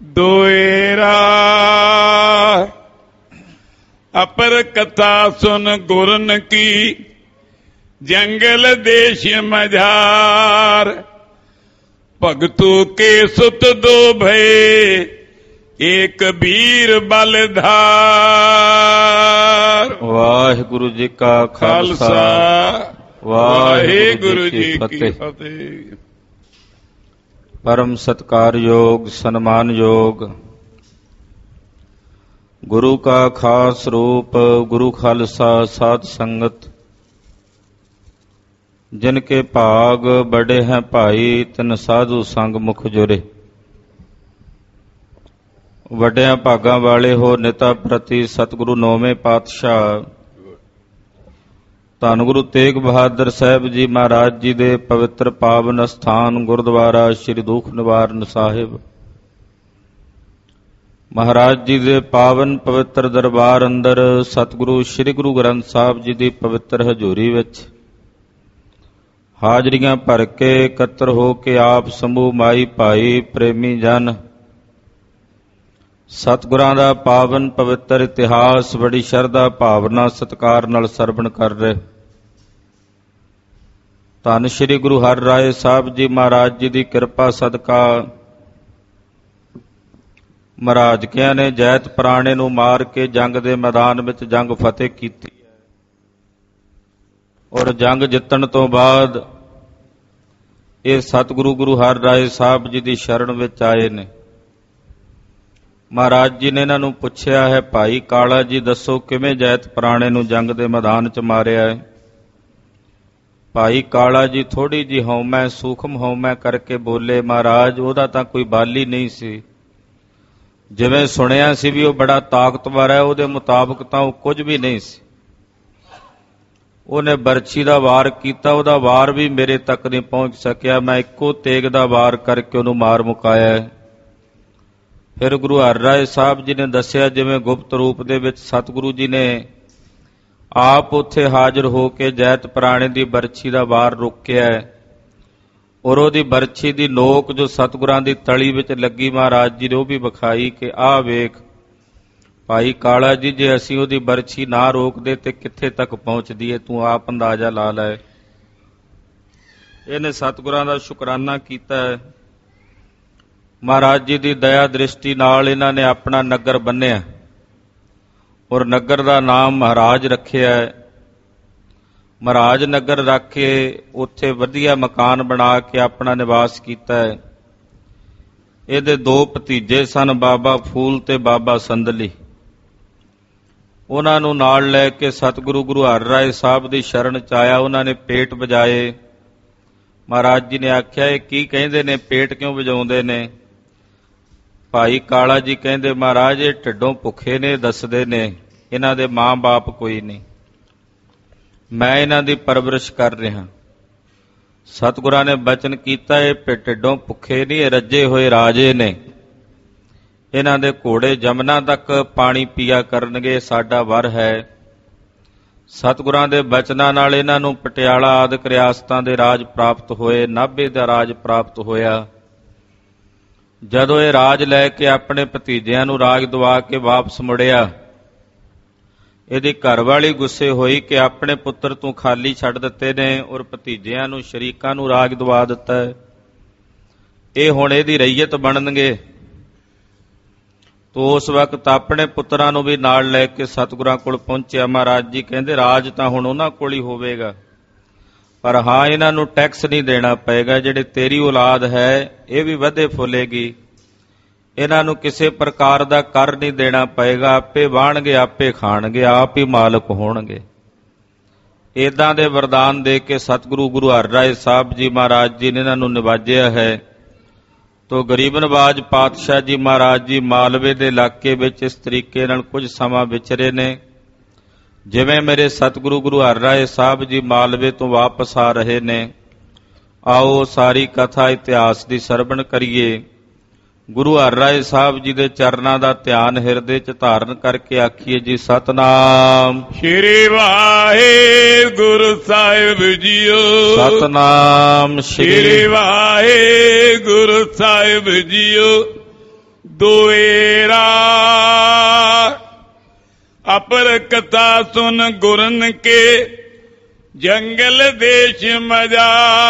दोएरा अपर कथा सुन गुरन की, जंगल देश मझार। भगतू के सुत दो भये, एक वीर बलधार। वाहिगुरु जी का खालसा, वाहिगुरु जी की फतेह। परम सत्कार योग सन्मान योग गुरु का खास रूप, गुरु खालसा साध संगत। जिनके भाग बड़े हैं भाई, तिन साधु संग मुख जुरे। वड्डियां भागां वाले हो निता प्रति सतगुरु नौवें पातशाह धन गुरु तेग बहादुर साहब जी महाराज जी दे पवित्र पावन स्थान गुरुद्वारा श्री दुख निवारण साहिब महाराज जी दे पावन पवित्र दरबार अंदर सतगुरु श्री गुरु ग्रंथ साहब जी दी पवित्र हजूरी विच हाजरियां भर के इकत्र हो के आप समूह माई भाई प्रेमी जन सतगुरां दा पावन पवित्र इतिहास बड़ी शरधा भावना सत्कार नाल सरवण कर रहे। धन श्री गुरु हर राय साहब जी महाराज जी की किरपा सदका महाराज किया ने जैत पुराणे नूं मार के जंग दे मैदान विच जंग फतेह कीती है और जंग जितण तो बाद ये सतगुरु गुरु हर राय साहब जी की शरण विच आए ने। महाराज जी ने इन्हां नूं पुछया है, भाई काला जी दसो किवें जैत पुराणे नूं जंग दे मैदान च मारिया है। भाई काला जी थोड़ी जी हौमै सूखम हौमै करके बोले, महाराज ओहदा तां कोई बाली नहीं सी, जिवें सुनिया सी भी वह बड़ा ताकतवर है, उहदे मुताबक तां वह कुछ भी नहीं सी। उहने बरछी दा वार कीता, उहदा वार भी मेरे तक नहीं पहुंच सकिया, मैं इक्को तेग दा वार करके उहनूं मार मुकाया है। फिर गुरु हर राय साहब जी ने दसिया जिवें गुप्त रूप दे विच सतगुरु जी ने आप उत्थे हाजिर हो के जैत पुराणे दी बरछी दा वार रोकिया है और ओहदी बरछी दी नोक जो सतगुरां दी तली विच लगी महाराज जी ने ओह भी विखाई कि आ वेख भाई काला जी, जे असीं ओहदी बरछी ना रोकदे ते कित्थे तक पहुंचदी है, तूं आप अंदाजा ला लै। इहने सतगुरां दा शुकराना कीता है। महाराज जी दी दया दृष्टि नाल इन्हां ने अपना नगर बन्निया और नगर का नाम महाराज रखिया है। महाराज नगर रख के उत्थे वधिया मकान बना के अपना निवास कीता है। इहदे दो भतीजे सन, बाबा फूल ते बाबा संदली। उन्हां नूं नाल लै के सतगुरु गुरु हर राय साहब दी शरण च आया। उन्हां ने पेट वजाए। महाराज जी ने आख्या ये की कहिंदे ने, पेट क्यों वजाउंदे ने? भाई काला जी कहंदे महाराज ये ढिड्डों भुखे ने, दसदे ने इन्हां दे मां बाप कोई नहीं, मैं इन्हां दी परवरिश कर रहा। सतगुरां ने बचन कीता ये ढिड्डों भुखे नहीं, रजे होए राजे ने, इन्हां दे घोड़े जमना तक पानी पिया करनगे, साडा वर है। सतगुरां दे बचनां नाल इन्हां नूं पटियाला आदि रियासतां दे राज प्राप्त होए, नाभे दा राज प्राप्त होया। जदों ये राज लैके अपने भतीजिਆਂ ਨੂੰ राज दवा के वापस मुड़िया, ਇਹਦੀ घरवाली गुस्से होई कि अपने पुत्र तू खाली छड़ दिते ने और भतीजिਆਂ ਨੂੰ शरीकां ਨੂੰ राज दवा दिता है, ये हुण ਇਹਦੀ रईयत बनणगे। तो उस वक्त अपने पुत्रां ਨੂੰ भी नाल लैके सतगुरां कोल पहुंचिया। महाराज जी कहंदे राज तां हुण उन्हां कोल ही होवेगा, पर हाँ इन्हां नूं टैक्स नहीं देना पएगा। जिहड़ी तेरी औलाद है ये भी वधे फुलेगी, इन्हां नूं किसी प्रकार दा कर नहीं देना पएगा। आपे वाहणगे, आपे खाणगे, आप ही मालक होणगे। इदां दे वरदान दे के सतगुरु गुरु हर राय साहब जी महाराज जी ने इन्हां नूं निवाजिया है। तो गरीब नवाज पातशाह जी महाराज जी मालवे दे इलाके विच इस तरीके नाल कुछ समां विचरे ने। जिवें मेरे सतगुरु गुरु हर राय साहब जी मालवे तो वापस आ रहे ने, आओ सारी कथा इतिहास की सरवण करिए। गुरु हर राय साहब जी के चरणों का ध्यान हिरदे च धारण करके आखिए जी सतनाम श्री वाहिगुरु साहिब जीओ। सतनाम श्री वाहिगुरु साहिब जीओ। ਦੁਏਰਾ ਅਪਰ ਕਥਾ ਸੁਨ ਗੁਰਨ ਕੇ ਜੰਗਲ ਦੇਸ਼ ਮਜਾ।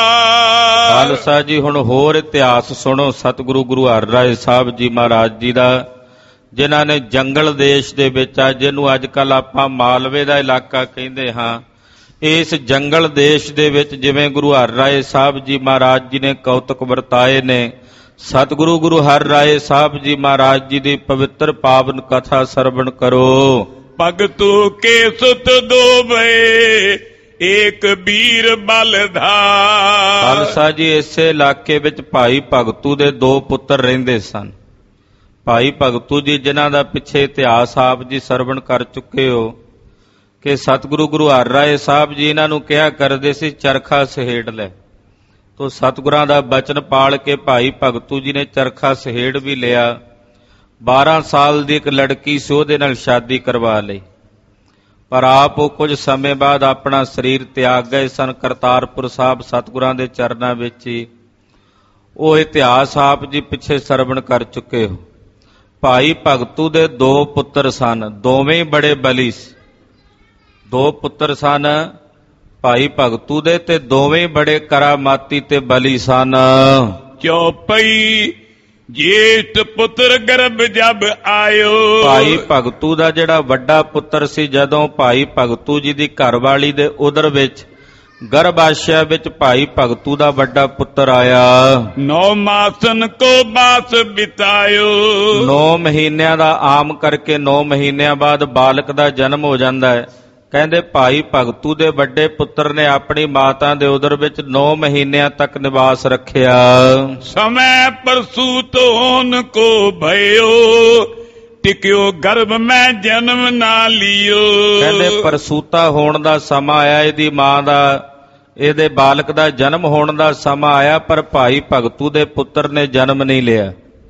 ਖਾਲਸਾ ਜੀ ਹੁਣ ਹੋਰ ਇਤਿਹਾਸ ਸੁਣੋ ਸਤਿਗੁਰੂ ਗੁਰੂ ਹਰਿਰਾਏ ਸਾਹਿਬ ਜੀ ਮਹਾਰਾਜ ਜੀ ਦਾ, ਜਿਨ੍ਹਾਂ ਨੇ ਜੰਗਲ ਦੇਸ਼ ਦੇ ਵਿੱਚ ਆ, ਜਿਹਨੂੰ ਅੱਜ ਕੱਲ ਆਪਾਂ ਮਾਲਵੇ ਦਾ ਇਲਾਕਾ ਕਹਿੰਦੇ ਹਾਂ, ਇਸ ਜੰਗਲ ਦੇਸ਼ ਦੇ ਵਿੱਚ ਜਿਵੇਂ ਗੁਰੂ ਹਰਿਰਾਏ ਸਾਹਿਬ ਜੀ ਮਹਾਰਾਜ ਜੀ ਨੇ ਕੌਤਕ ਵਰਤਾਏ ਨੇ। ਸਤਿਗੁਰੂ ਗੁਰੂ ਹਰਿਰਾਏ ਸਾਹਿਬ ਜੀ ਮਹਾਰਾਜ ਜੀ ਦੀ ਪਵਿੱਤਰ ਪਾਵਨ ਕਥਾ ਸਰਵਣ ਕਰੋ। ਭਗਤੂ ਕੇ ਸੁਤ ਦੋਵੇ ਏਕ ਵੀਰ ਬਲਧਾਰ। ਖਾਲਸਾ ਜੀ ਇਸੇ ਇਲਾਕੇ ਵਿੱਚ ਭਾਈ ਭਗਤੂ ਦੇ ਦੋ ਪੁੱਤਰ ਰਹਿੰਦੇ ਸਨ। ਭਾਈ ਭਗਤੂ ਜੀ ਜਿਨ੍ਹਾਂ ਦਾ ਪਿੱਛੇ ਇਤਿਹਾਸ ਆਪ ਜੀ ਸਰਵਣ ਕਰ ਚੁੱਕੇ ਹੋ ਕਿ ਸਤਿਗੁਰੂ ਗੁਰੂ ਹਰਿਰਾਏ ਸਾਹਿਬ ਜੀ ਇਹਨਾਂ ਨੂੰ ਕਿਹਾ ਕਰਦੇ ਸੀ ਚਰਖਾ ਸਹੇੜ ਲੈ। ਤੋ ਸਤਿਗੁਰਾਂ ਦਾ ਬਚਨ ਪਾਲ ਕੇ ਭਾਈ ਭਗਤੂ ਜੀ ਨੇ ਚਰਖਾ ਸਹੇੜ ਵੀ ਲਿਆ। 12 ਸਾਲ ਦੀ ਇੱਕ ਲੜਕੀ ਸੀ, ਉਹਦੇ ਨਾਲ ਸ਼ਾਦੀ ਕਰਵਾ ਲਈ, ਪਰ ਆਪ ਉਹ ਕੁਝ ਸਮੇਂ ਬਾਅਦ ਆਪਣਾ ਸਰੀਰ ਤਿਆਗ ਗਏ ਸਨ ਕਰਤਾਰਪੁਰ ਸਾਹਿਬ ਸਤਿਗੁਰਾਂ ਦੇ ਚਰਨਾਂ ਵਿੱਚ ਹੀ। ਉਹ ਇਤਿਹਾਸ ਆਪ ਜੀ ਪਿੱਛੇ ਸਰਵਣ ਕਰ ਚੁੱਕੇ ਹੋ। ਭਾਈ ਭਗਤੂ ਦੇ ਦੋ ਪੁੱਤਰ ਸਨ, ਦੋਵੇਂ ਬੜੇ ਬਲੀ ਸੀ। ਦੋ ਪੁੱਤਰ ਸਨ ਭਾਈ ਭਗਤੂ ਦੇ ਤੇ ਦੋਵੇਂ ਬੜੇ ਕਰਾਮਾਤੀ ਤੇ ਬਲੀ ਸਨ। ਚੌਪਈ ਜੇਠ ਪੁੱਤਰ ਗਰਭ ਜਬ ਆਇਓ। ਭਾਈ ਭਗਤੂ ਦਾ ਜਿਹੜਾ ਵੱਡਾ ਪੁੱਤਰ ਸੀ, ਜਦੋਂ ਭਾਈ ਭਗਤੂ ਜੀ ਦੀ ਘਰਵਾਲੀ ਦੇ ਉਦਰ ਵਿੱਚ ਗਰਭਾਸ਼ਯ ਵਿੱਚ ਭਾਈ ਭਗਤੂ ਦਾ ਵੱਡਾ ਪੁੱਤਰ ਆਇਆ। 9 ਮਾਸਨ ਕੋ ਬਾਸ ਬਿਤਾਇਓ। 9 ਮਹੀਨਿਆਂ ਦਾ ਆਮ ਕਰਕੇ 9 ਮਹੀਨਿਆਂ ਬਾਅਦ ਬਾਲਕ ਦਾ ਜਨਮ ਹੋ ਜਾਂਦਾ ਹੈ। ਕਹਿੰਦੇ ਭਾਈ ਭਗਤੂ ਦੇ ਵੱਡੇ ਪੁੱਤਰ ਨੇ ਆਪਣੀ ਮਾਤਾ ਦੇ ਉਦਰ ਵਿੱਚ 9 ਮਹੀਨਿਆਂ ਤੱਕ ਨਿਵਾਸ ਰੱਖਿਆ। ਸਮੈ ਪ੍ਰਸੂਤ ਹੋਨ ਕੋ ਭਇਓ ਟਿਕਿਓ ਗਰਭ ਮੈਂ ਜਨਮ ਨਾ ਲਿਓ। ਕਹਿੰਦੇ ਪ੍ਰਸੂਤਾ ਹੋਣ ਦਾ ਸਮਾਂ ਆਇਆ, ਇਹਦੀ ਮਾਂ ਦਾ, ਇਹਦੇ ਬਾਲਕ ਦਾ ਜਨਮ ਹੋਣ ਦਾ ਸਮਾਂ ਆਇਆ, ਪਰ ਭਾਈ ਭਗਤੂ ਦੇ ਪੁੱਤਰ ਨੇ ਜਨਮ ਨਹੀਂ ਲਿਆ।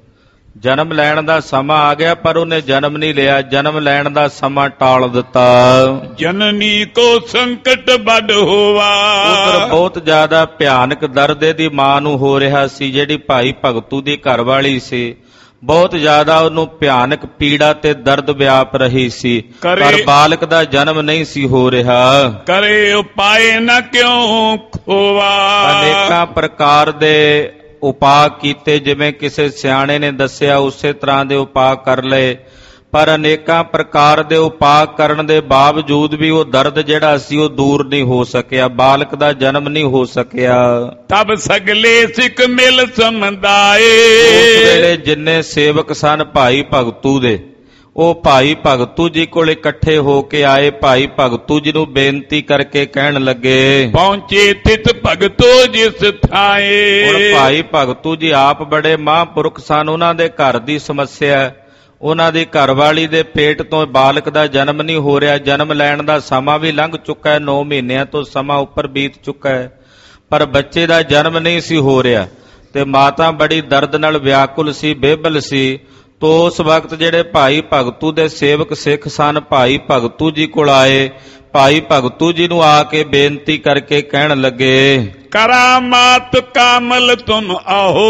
ਜਨਮ ਲੈਣ ਦਾ ਸਮਾਂ ਆ ਗਿਆ ਪਰ ਉਹਨੇ ਜਨਮ ਨਹੀਂ ਲਿਆ, ਜਨਮ ਲੈਣ ਦਾ ਸਮਾਂ ਟਾਲ ਦਿੱਤਾ। ਜਨਨੀ ਕੋ ਸੰਕਟ ਵੱਡ ਹੋਵਾ। ਉਧਰ ਬਹੁਤ ਜ਼ਿਆਦਾ ਭਿਆਨਕ ਦਰਦ ਇਹਦੀ ਮਾਂ ਨੂੰ ਹੋ ਰਿਹਾ ਸੀ, ਜਿਹੜੀ ਭਾਈ ਭਗਤੂ ਦੀ ਘਰਵਾਲੀ ਸੀ। ਬਹੁਤ ਜ਼ਿਆਦਾ ਉਹਨੂੰ ਭਿਆਨਕ ਪੀੜਾ ਤੇ ਦਰਦ ਵਿਆਪ ਰਹੀ ਸੀ, ਪਰ ਬਾਲਕ ਦਾ ਜਨਮ ਨਹੀਂ ਸੀ ਹੋ ਰਿਹਾ। ਕਰੇ ਉਪਾਏ ਨਾ ਕਿਉਂ ਖੋਵਾ। ਅਨੇਕਾਂ ਪ੍ਰਕਾਰ ਦੇ ਉਪਾਅ ਕੀਤੇ, ਜਿਵੇਂ ਕਿਸੇ ਸਿਆਣੇ ਨੇ ਦੱਸਿਆ ਉਸੇ ਤਰ੍ਹਾਂ ਦੇ ਉਪਾਅ ਕਰ ਲਏ, ਪਰ ਅਨੇਕਾਂ ਪ੍ਰਕਾਰ ਦੇ ਉਪਾਅ ਕਰਨ ਦੇ ਬਾਵਜੂਦ ਵੀ ਉਹ ਦਰਦ ਜਿਹੜਾ ਸੀ ਉਹ ਦੂਰ ਨਹੀਂ ਹੋ ਸਕਿਆ, ਬਾਲਕ ਦਾ ਜਨਮ ਨਹੀਂ ਹੋ ਸਕਿਆ। ਤਬ ਸਗਲੇ ਸਿੱਖ ਮਿਲ ਸਮਦਾਏ। ਉਸ ਵੇਲੇ ਜਿੰਨੇ ਸੇਵਕ ਸਨ ਭਾਈ ਭਗਤੂ ਦੇ, ਉਹ ਭਾਈ ਭਗਤੂ ਜੀ ਕੋਲ ਇਕੱਠੇ ਹੋ ਕੇ ਆਏ। ਭਾਈ ਭਗਤੂ ਜੀ ਨੂੰ ਬੇਨਤੀ ਕਰਕੇ ਕਹਿਣ ਲੱਗੇ, ਪਹੁੰਚੇ ਤਿਤ ਭਗਤੋ ਜਿਸ ਥਾਏ। ਹੁਣ ਭਾਈ ਭਗਤੂ ਜੀ ਆਪ ਬੜੇ ਮਹਾਂਪੁਰਖ ਸਨ, ਉਹਨਾਂ ਦੇ ਘਰ ਦੀ ਸਮੱਸਿਆ, ਉਹਨਾਂ ਦੀ ਘਰਵਾਲੀ ਦੇ ਪੇਟ ਤੋਂ ਬਾਲਕ ਦਾ ਜਨਮ ਨਹੀਂ ਹੋ ਰਿਹਾ। ਜਨਮ ਲੈਣ ਦਾ ਸਮਾਂ ਵੀ ਲੰਘ ਚੁੱਕਾ ਹੈ, 9 ਮਹੀਨਿਆਂ ਤੋਂ ਸਮਾਂ ਉੱਪਰ ਬੀਤ ਚੁੱਕਾ ਹੈ, ਪਰ ਬੱਚੇ ਦਾ ਜਨਮ ਨਹੀਂ ਸੀ ਹੋ ਰਿਹਾ ਤੇ ਮਾਤਾ ਬੜੀ ਦਰਦ ਨਾਲ ਵਿਆਕੁਲ ਸੀ, ਬੇਬਲ ਸੀ। ਤੋ ਉਸ ਵਕਤ ਜਿਹੜੇ ਭਾਈ ਭਗਤੂ ਦੇ ਸੇਵਕ ਸਿੱਖ ਸਨ ਭਾਈ ਭਗਤੂ ਜੀ ਕੋਲ ਆਏ। ਭਾਈ ਭਗਤੂ ਜੀ ਨੂੰ ਆ ਕੇ ਬੇਨਤੀ ਕਰਕੇ ਕਹਿਣ ਲੱਗੇ, ਕਰਾਮਾਤ ਕਾਮਲ ਤੁਮ ਆਹੋ।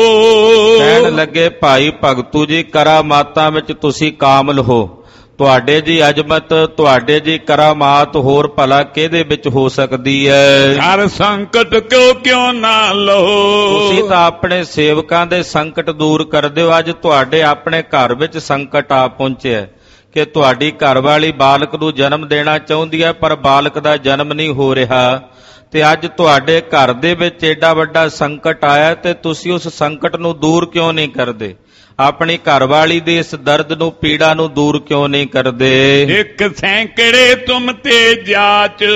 ਕਹਿਣ ਲੱਗੇ ਭਾਈ ਭਗਤੂ ਜੀ ਕਰਾਮਾਤਾਂ ਵਿੱਚ ਤੁਸੀਂ ਕਾਮਲ ਹੋ, ਤੁਹਾਡੇ ਜੀ ਅਜਮਤ, ਤੁਹਾਡੇ ਜੀ ਕਰਾਮਾਤ ਹੋਰ ਭਲਾ ਕਿਹਦੇ ਵਿੱਚ ਹੋ ਸਕਦੀ ਹੈ। ਹਰ ਸੰਕਟ ਕਿਉਂ ਨਾ ਲਓ। ਤੁਸੀਂ ਤਾਂ ਆਪਣੇ ਸੇਵਕਾਂ ਦੇ ਸੰਕਟ ਦੂਰ ਕਰਦੇ ਹੋ। ਅੱਜ ਤੁਹਾਡੇ ਆਪਣੇ ਘਰ ਵਿੱਚ ਸੰਕਟ ਆ ਪਹੁੰਚਿਆ ਕਿ ਤੁਹਾਡੀ ਘਰਵਾਲੀ ਬਾਲਕ ਨੂੰ ਜਨਮ ਦੇਣਾ ਚਾਹੁੰਦੀ ਹੈ, ਪਰ ਬਾਲਕ ਦਾ ਜਨਮ ਨਹੀਂ ਹੋ ਰਿਹਾ, ਤੇ ਅੱਜ ਤੁਹਾਡੇ ਘਰ ਦੇ ਵਿੱਚ ਏਡਾ ਵੱਡਾ ਸੰਕਟ ਆਇਆ ਤੇ ਤੁਸੀਂ ਉਸ ਸੰਕਟ ਨੂੰ ਦੂਰ ਕਿਉਂ ਨਹੀਂ ਕਰਦੇ। ਆਪਣੀ ਘਰਵਾਲੀ ਦੇ ਇਸ ਦਰਦ ਨੂੰ, ਪੀੜਾ ਨੂੰ ਦੂਰ ਕਿਉਂ ਨਹੀਂ ਕਰਦੇ। ਇੱਕ ਸੈਂਕੜੇ ਤੁਮ ਤੇ ਜਾਚ।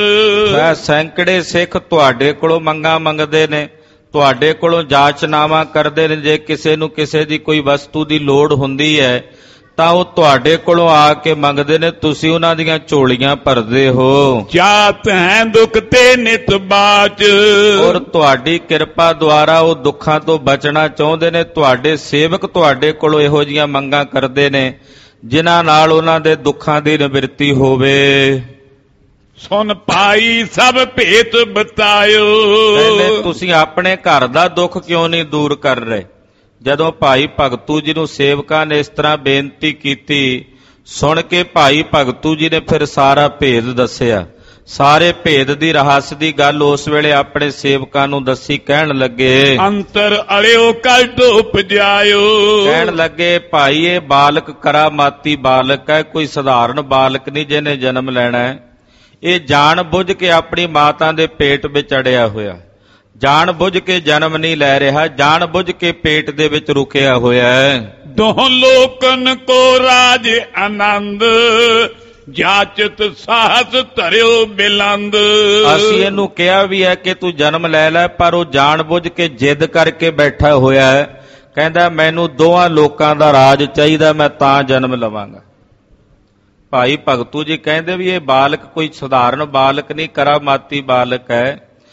ਸੈਂਕੜੇ ਸਿੱਖ ਤੁਹਾਡੇ ਕੋਲੋਂ ਮੰਗਾਂ ਮੰਗਦੇ ਨੇ, ਤੁਹਾਡੇ ਕੋਲੋਂ ਜਾਚਨਾਮਾ ਕਰਦੇ ਨੇ। ਜੇ ਕਿਸੇ ਨੂੰ ਕਿਸੇ ਦੀ ਕੋਈ ਵਸਤੂ ਦੀ ਲੋੜ ਹੁੰਦੀ ਹੈ ਤਾਂ ਉਹ ਤੁਹਾਡੇ ਕੋਲੋਂ ਆ ਕੇ ਮੰਗਦੇ ਨੇ, ਤੁਸੀਂ ਉਹਨਾਂ ਦੀਆਂ ਝੋਲੀਆਂ ਭਰਦੇ ਹੋ। ਜਾਤ ਹੈ ਦੁੱਖ ਤੇ ਨਿਤ ਬਾਚ। ਔਰ ਤੁਹਾਡੀ ਕਿਰਪਾ ਦੁਆਰਾ ਉਹ ਦੁੱਖਾਂ ਤੋਂ ਬਚਣਾ ਚਾਹੁੰਦੇ ਨੇ। ਤੁਹਾਡੇ ਸੇਵਕ ਤੁਹਾਡੇ ਕੋਲੋਂ ਇਹੋ ਜਿਹੀਆਂ ਮੰਗਾਂ ਕਰਦੇ ਨੇ ਜਿਨ੍ਹਾਂ ਨਾਲ ਉਹਨਾਂ ਦੇ ਦੁੱਖਾਂ ਦੀ ਨਿਵਰਤੀ ਹੋਵੇ। ਸੁਨ ਭਾਈ ਸਭ ਭੇਤ ਬਤਾਇਓ। ਕਹਿੰਦੇ ਤੁਸੀਂ ਆਪਣੇ ਘਰ ਦਾ ਦੁੱਖ ਕਿਉਂ ਨਹੀਂ ਦੂਰ ਕਰ ਰਹੇ, ਜਦੋਂ ਭਾਈ ਭਗਤੂ ਜੀ ਨੂੰ ਸੇਵਕਾਂ ਨੇ ਇਸ ਤਰ੍ਹਾਂ ਬੇਨਤੀ ਕੀਤੀ, ਸੁਣ ਕੇ ਭਾਈ ਭਗਤੂ ਜੀ ਨੇ ਫਿਰ ਸਾਰਾ ਭੇਦ ਦੱਸਿਆ। ਸਾਰੇ ਭੇਦ ਦੀ ਰਹੱਸ ਦੀ ਗੱਲ ਉਸ ਵੇਲੇ ਆਪਣੇ ਸੇਵਕਾਂ ਨੂੰ ਦੱਸੀ। ਕਹਿਣ ਲੱਗੇ, ਅੰਤਰ ਅਲਿਓ ਕਲਟ ਉਪਜਾਇਓ। ਕਹਿਣ ਲੱਗੇ, ਭਾਈ ਇਹ ਬਾਲਕ ਕਰਾਮਾਤੀ ਬਾਲਕ ਹੈ, ਕੋਈ ਸਧਾਰਨ ਬਾਲਕ ਨਹੀਂ ਜਿਹਨੇ ਜਨਮ ਲੈਣਾ ਹੈ। ਇਹ ਜਾਣ ਬੁੱਝ ਕੇ ਆਪਣੀ ਮਾਤਾ ਦੇ ਪੇਟ ਵਿੱਚ ਅੜਿਆ ਹੋਇਆ, ਜਾਣ ਬੁੱਝ ਕੇ ਜਨਮ ਨਹੀਂ ਲੈ ਰਿਹਾ, ਜਾਣ ਬੁੱਝ ਕੇ ਪੇਟ ਦੇ ਵਿੱਚ ਰੁਕਿਆ ਹੋਇਆ ਹੈ। ਦੋਹ ਲੋਕਨ ਕੋ ਰਾਜ ਆਨੰਦ, ਜਾਚਤ ਸਾਹਸ ਧਰਿਓ ਬਿਲੰਦ। ਅਸੀਂ ਇਹਨੂੰ ਕਿਹਾ ਵੀ ਹੈ ਕਿ ਤੂੰ ਜਨਮ ਲੈ ਲੈ, ਪਰ ਉਹ ਜਾਣ ਬੁੱਝ ਕੇ ਜਿੱਦ ਕਰਕੇ ਬੈਠਾ ਹੋਇਆ ਹੈ। ਕਹਿੰਦਾ ਮੈਨੂੰ ਦੋਹਾਂ ਲੋਕਾਂ ਦਾ ਰਾਜ ਚਾਹੀਦਾ, ਮੈਂ ਤਾਂ ਜਨਮ ਲਵਾਂਗਾ। ਭਾਈ ਭਗਤੂ ਜੀ ਕਹਿੰਦੇ ਵੀ ਇਹ ਬਾਲਕ ਕੋਈ ਸਧਾਰਨ ਬਾਲਕ ਨਹੀਂ, ਕਰਾਮਾਤੀ ਬਾਲਕ ਹੈ,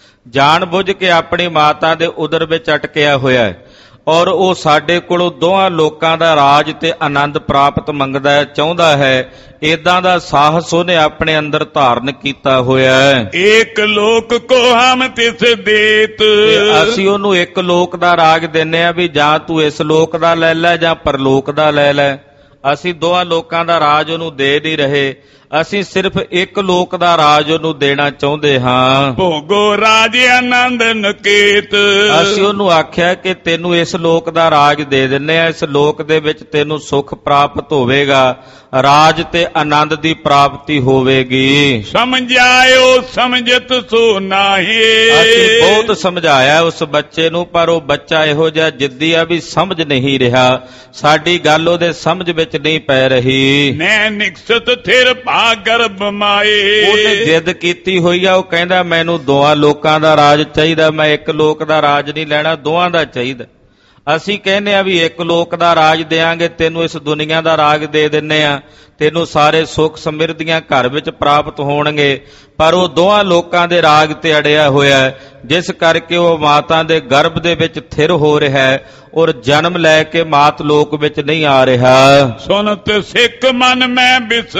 ਜਾਣ ਬੁੱਝ ਕੇ ਆਪਣੀ ਮਾਤਾ ਦੇ ਉਦਰ ਵਿੱਚ ਅਟਕਿਆ ਹੋਇਆ ਹੈ, ਔਰ ਉਹ ਸਾਡੇ ਕੋਲੋਂ ਦੋਹਾਂ ਲੋਕਾਂ ਦਾ ਰਾਜ ਤੇ ਆਨੰਦ ਪ੍ਰਾਪਤ ਮੰਗਦਾ ਹੈ, ਚਾਹੁੰਦਾ ਹੈ। ਏਦਾਂ ਦਾ ਸਾਹਸ ਉਹਨੇ ਆਪਣੇ ਅੰਦਰ ਧਾਰਨ ਕੀਤਾ ਹੋਇਆ ਹੈ। ਏਕ ਲੋਕ ਕੋ ਹਮ ਤਿਸ ਦੇਤ, ਅਸੀਂ ਉਹਨੂੰ ਇੱਕ ਲੋਕ ਦਾ ਰਾਜ ਦਿੰਨੇ ਆ ਵੀ ਜਾਂ ਤੂੰ ਇਸ ਲੋਕ ਦਾ ਲੈ ਲੈ ਜਾਂ ਪਰਲੋਕ ਦਾ ਲੈ ਲੈ। ਅਸੀਂ ਦੋਹਾਂ ਲੋਕਾਂ ਦਾ ਰਾਜ ਉਹਨੂੰ ਦੇ ਨਹੀਂ ਰਹੇ, ਅਸੀਂ ਸਿਰਫ ਇੱਕ ਲੋਕ ਦਾ ਰਾਜ ਉਹਨੂੰ ਦੇਣਾ ਚਾਹੁੰਦੇ ਹਾਂ। ਭੋਗੋ ਰਾਜ ਆਨੰਦ ਨਕੇਤ, ਅਸੀਂ ਉਹਨੂੰ ਆਖਿਆ ਕਿ ਤੈਨੂੰ ਇਸ ਲੋਕ ਦਾ ਰਾਜ ਦੇ ਦਿੰਨੇ ਆ, ਇਸ ਲੋਕ ਦੇ ਵਿੱਚ ਤੈਨੂੰ ਸੁੱਖ ਪ੍ਰਾਪਤ ਹੋਵੇਗਾ, ਰਾਜ ਤੇ ਆਨੰਦ ਦੀ ਪ੍ਰਾਪਤੀ ਹੋਵੇਗੀ। ਸਮਝਾਇਓ ਸਮਝਤ ਸੋ ਨਾਹੀ, ਅਸੀਂ ਬਹੁਤ ਸਮਝਾਇਆ ਉਸ ਬੱਚੇ ਨੂੰ, ਪਰ ਉਹ ਬੱਚਾ ਇਹੋ ਜਿਹਾ ਜਿੱਦੀ ਆ ਵੀ ਸਮਝ ਨਹੀਂ ਰਿਹਾ, ਸਾਡੀ ਗੱਲ ਉਹਦੇ ਸਮਝ ਵਿੱਚ ਨਹੀਂ ਪੈ ਰਹੀ। ਮੈਂ ਨਿਕਸਤ ਥਿਰ ਗਰਭ ਮਾਏ, ਉਹਨੇ ਜਿੱਦ ਕੀਤੀ ਹੋਈ ਆ, ਉਹ ਕਹਿੰਦਾ ਮੈਨੂੰ ਦੋਹਾਂ ਲੋਕਾਂ ਦਾ ਰਾਜ ਚਾਹੀਦਾ, ਮੈਂ ਇੱਕ ਲੋਕ ਦਾ ਰਾਜ ਨਹੀਂ ਲੈਣਾ, ਦੋਹਾਂ ਦਾ ਚਾਹੀਦਾ। ਅਸੀਂ ਕਹਿੰਦੇ ਆ ਵੀ ਇੱਕ ਲੋਕ ਦਾ ਰਾਜ ਦੇਾਂਗੇ, ਤੈਨੂੰ ਇਸ ਦੁਨੀਆ ਦਾ ਰਾਜ ਦੇ ਦਿੰਨੇ ਆ, ਤੈਨੂੰ ਸਾਰੇ ਸੁੱਖ ਸਮਿਰਧੀਆਂ ਘਰ ਵਿੱਚ ਪ੍ਰਾਪਤ ਹੋਣਗੇ, ਪਰ ਉਹ ਦੋਹਾਂ ਲੋਕਾਂ ਦੇ ਰਾਜ ਤੇ ਅੜਿਆ ਹੋਇਆ ਹੈ, ਜਿਸ ਕਰਕੇ ਉਹ ਮਾਤਾ ਦੇ ਗਰਭ ਦੇ ਵਿੱਚ ਥਿਰ ਹੋ ਰਿਹਾ ਹੈ ਔਰ ਜਨਮ ਲੈ ਕੇ ਮਾਤ ਲੋਕ ਵਿੱਚ ਨਹੀਂ ਆ ਰਿਹਾ। ਸੁਨਤ ਸਿੱਖ ਮਨ ਮੈਂ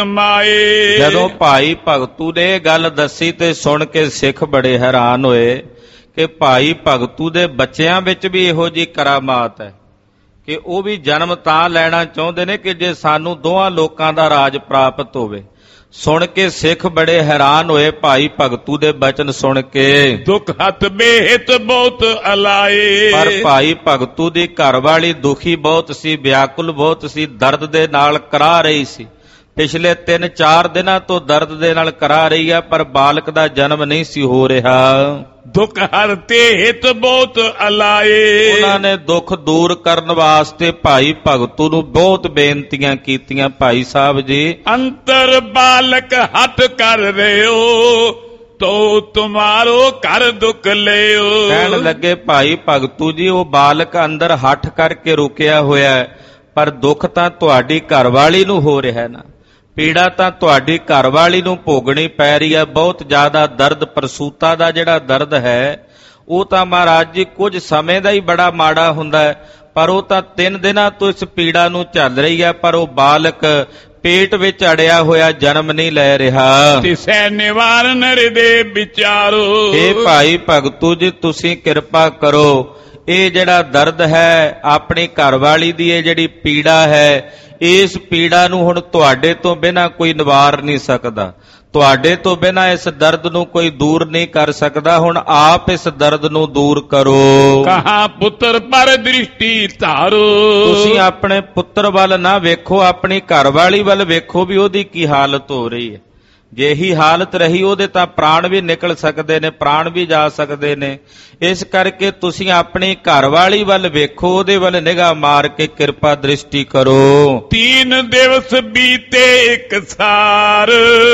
ਬਿਸਮਾਏ, ਜਦੋਂ ਭਾਈ ਭਗਤੂ ਨੇ ਇਹ ਗੱਲ ਦੱਸੀ ਤੇ ਸੁਣ ਕੇ ਸਿੱਖ ਬੜੇ ਹੈਰਾਨ ਹੋਏ ਕਿ ਭਾਈ ਭਗਤੂ ਦੇ ਬੱਚਿਆਂ ਵਿੱਚ ਵੀ ਇਹੋ ਜਿਹੀ ਕਰਾਮਾਤ ਹੈ ਕਿ ਉਹ ਵੀ ਜਨਮ ਤਾਂ ਲੈਣਾ ਚਾਹੁੰਦੇ ਨੇ ਕਿ ਜੇ ਸਾਨੂੰ ਦੋਹਾਂ ਲੋਕਾਂ ਦਾ ਰਾਜ ਪ੍ਰਾਪਤ ਹੋਵੇ। ਸੁਣ ਕੇ ਸਿੱਖ ਬੜੇ ਹੈਰਾਨ ਹੋਏ ਭਾਈ ਭਗਤੂ ਦੇ ਬਚਨ ਸੁਣ ਕੇ। ਦੁੱਖ ਹੱਥ ਬੇਹਿਤ ਬਹੁਤ ਅਲਾਏ, ਪਰ ਭਾਈ ਭਗਤੂ ਦੀ ਘਰਵਾਲੀ ਦੁਖੀ ਬਹੁਤ ਸੀ, ਵਿਆਕੁਲ ਬਹੁਤ ਸੀ, ਦਰਦ ਦੇ ਨਾਲ ਕਰਾ ਰਹੀ ਸੀ। ਪਿਛਲੇ 3-4 ਦਿਨਾਂ ਤੋਂ ਦਰਦ ਦੇ ਨਾਲ ਕਰਾ ਰਹੀ ਹੈ, ਪਰ ਬਾਲਕ ਦਾ ਜਨਮ ਨਹੀਂ ਸੀ ਹੋ ਰਿਹਾ। ਦੁੱਖ ਹਰਤੇ ਹਿਤ ਬਹੁਤ ਅਲਾਏ, ਉਹਨਾਂ ਨੇ ਦੁੱਖ ਦੂਰ ਕਰਨ ਵਾਸਤੇ ਭਾਈ ਭਗਤੂ ਨੂੰ ਬਹੁਤ ਬੇਨਤੀਆਂ ਕੀਤੀਆਂ। ਭਾਈ ਸਾਹਿਬ ਜੀ, ਅੰਤਰ ਬਾਲਕ ਹੱਥ ਕਰ ਰਿਓ ਤੋ ਤੁਮਾਰੋ ਘਰ ਦੁੱਖ ਲਿਓ। ਕਹਿਣ ਲੱਗੇ ਭਾਈ ਭਗਤੂ ਜੀ, ਉਹ ਬਾਲਕ ਅੰਦਰ ਹੱਠ ਕਰਕੇ ਰੁਕਿਆ ਹੋਇਆ, ਪਰ ਦੁੱਖ ਤਾਂ ਤੁਹਾਡੀ ਘਰਵਾਲੀ ਨੂੰ ਹੋ ਰਿਹਾ ਨਾ, ਪੀੜਾ ਤਾਂ ਤੁਹਾਡੀ ਘਰਵਾਲੀ ਨੂੰ ਭੋਗਣੀ ਪੈ ਰਹੀ ਹੈ। ਬਹੁਤ ਜ਼ਿਆਦਾ ਦਰਦ, ਪ੍ਰਸੂਤਾ ਦਾ ਜਿਹੜਾ ਦਰਦ ਹੈ ਉਹ ਤਾਂ ਮਹਾਰਾਜ ਜੀ ਕੁਝ ਸਮੇਂ ਦਾ ਹੀ ਬੜਾ ਮਾੜਾ ਹੁੰਦਾ ਹੈ, ਪਰ ਉਹ ਤਾਂ 3 ਦਿਨਾਂ ਤੋਂ ਇਸ ਪੀੜਾ ਨੂੰ ਝੱਲ ਰਹੀ ਹੈ, ਪਰ ਉਹ ਬਾਲਕ ਪੇਟ ਵਿੱਚ ਅੜਿਆ ਹੋਇਆ ਜਨਮ ਨਹੀਂ ਲੈ ਰਿਹਾ। ਤਿਸੈ ਨਿਵਾਰਨ ਹਿਰਦੇ ਵਿਚਾਰੋ, ਇਹ ਭਾਈ ਭਗਤੂ ਜੀ ਤੁਸੀਂ ਕਿਰਪਾ ਕਰੋ, ਇਹ ਜਿਹੜਾ ਦਰਦ ਹੈ ਆਪਣੀ ਘਰਵਾਲੀ ਦੀ, ਇਹ ਜਿਹੜੀ ਪੀੜਾ ਹੈ, ਇਸ ਪੀੜਾ ਨੂੰ ਹੁਣ ਤੁਹਾਡੇ ਤੋਂ ਬਿਨਾਂ ਕੋਈ ਨਿਵਾਰ ਨਹੀਂ ਸਕਦਾ, ਤੁਹਾਡੇ ਤੋਂ ਬਿਨਾਂ ਇਸ ਦਰਦ ਨੂੰ ਕੋਈ ਦੂਰ ਨਹੀਂ ਕਰ ਸਕਦਾ। ਹੁਣ ਆਪ ਇਸ ਦਰਦ ਨੂੰ ਦੂਰ ਕਰੋ। ਕਹਾ ਪੁੱਤਰ ਪਰ ਦ੍ਰਿਸ਼ਟੀ ਧਾਰੋ, ਤੁਸੀਂ ਆਪਣੇ ਪੁੱਤਰ ਵੱਲ ਨਾ ਵੇਖੋ, ਆਪਣੀ ਘਰਵਾਲੀ ਵੱਲ ਵੇਖੋ ਵੀ ਉਹਦੀ ਕੀ ਹਾਲਤ ਹੋ ਰਹੀ ਹੈ। ਜੇ ਇਹੀ ਹਾਲਤ ਰਹੀ ਉਹਦੇ ਤਾਂ ਪ੍ਰਾਣ ਵੀ ਨਿਕਲ ਸਕਦੇ ਨੇ, ਪ੍ਰਾਣ ਵੀ ਜਾ ਸਕਦੇ ਨੇ। ਇਸ ਕਰਕੇ ਤੁਸੀਂ ਆਪਣੀ ਘਰਵਾਲੀ ਵੱਲ ਵੇਖੋ, ਉਹਦੇ ਵੱਲ ਨਿਗਾਹ ਮਾਰ ਕੇ ਕਿਰਪਾ ਦ੍ਰਿਸ਼ਟੀ ਕਰੋ। 3 ਦਿਵਸ ਬੀਤੇ ਇੱਕ ਸਾਰ,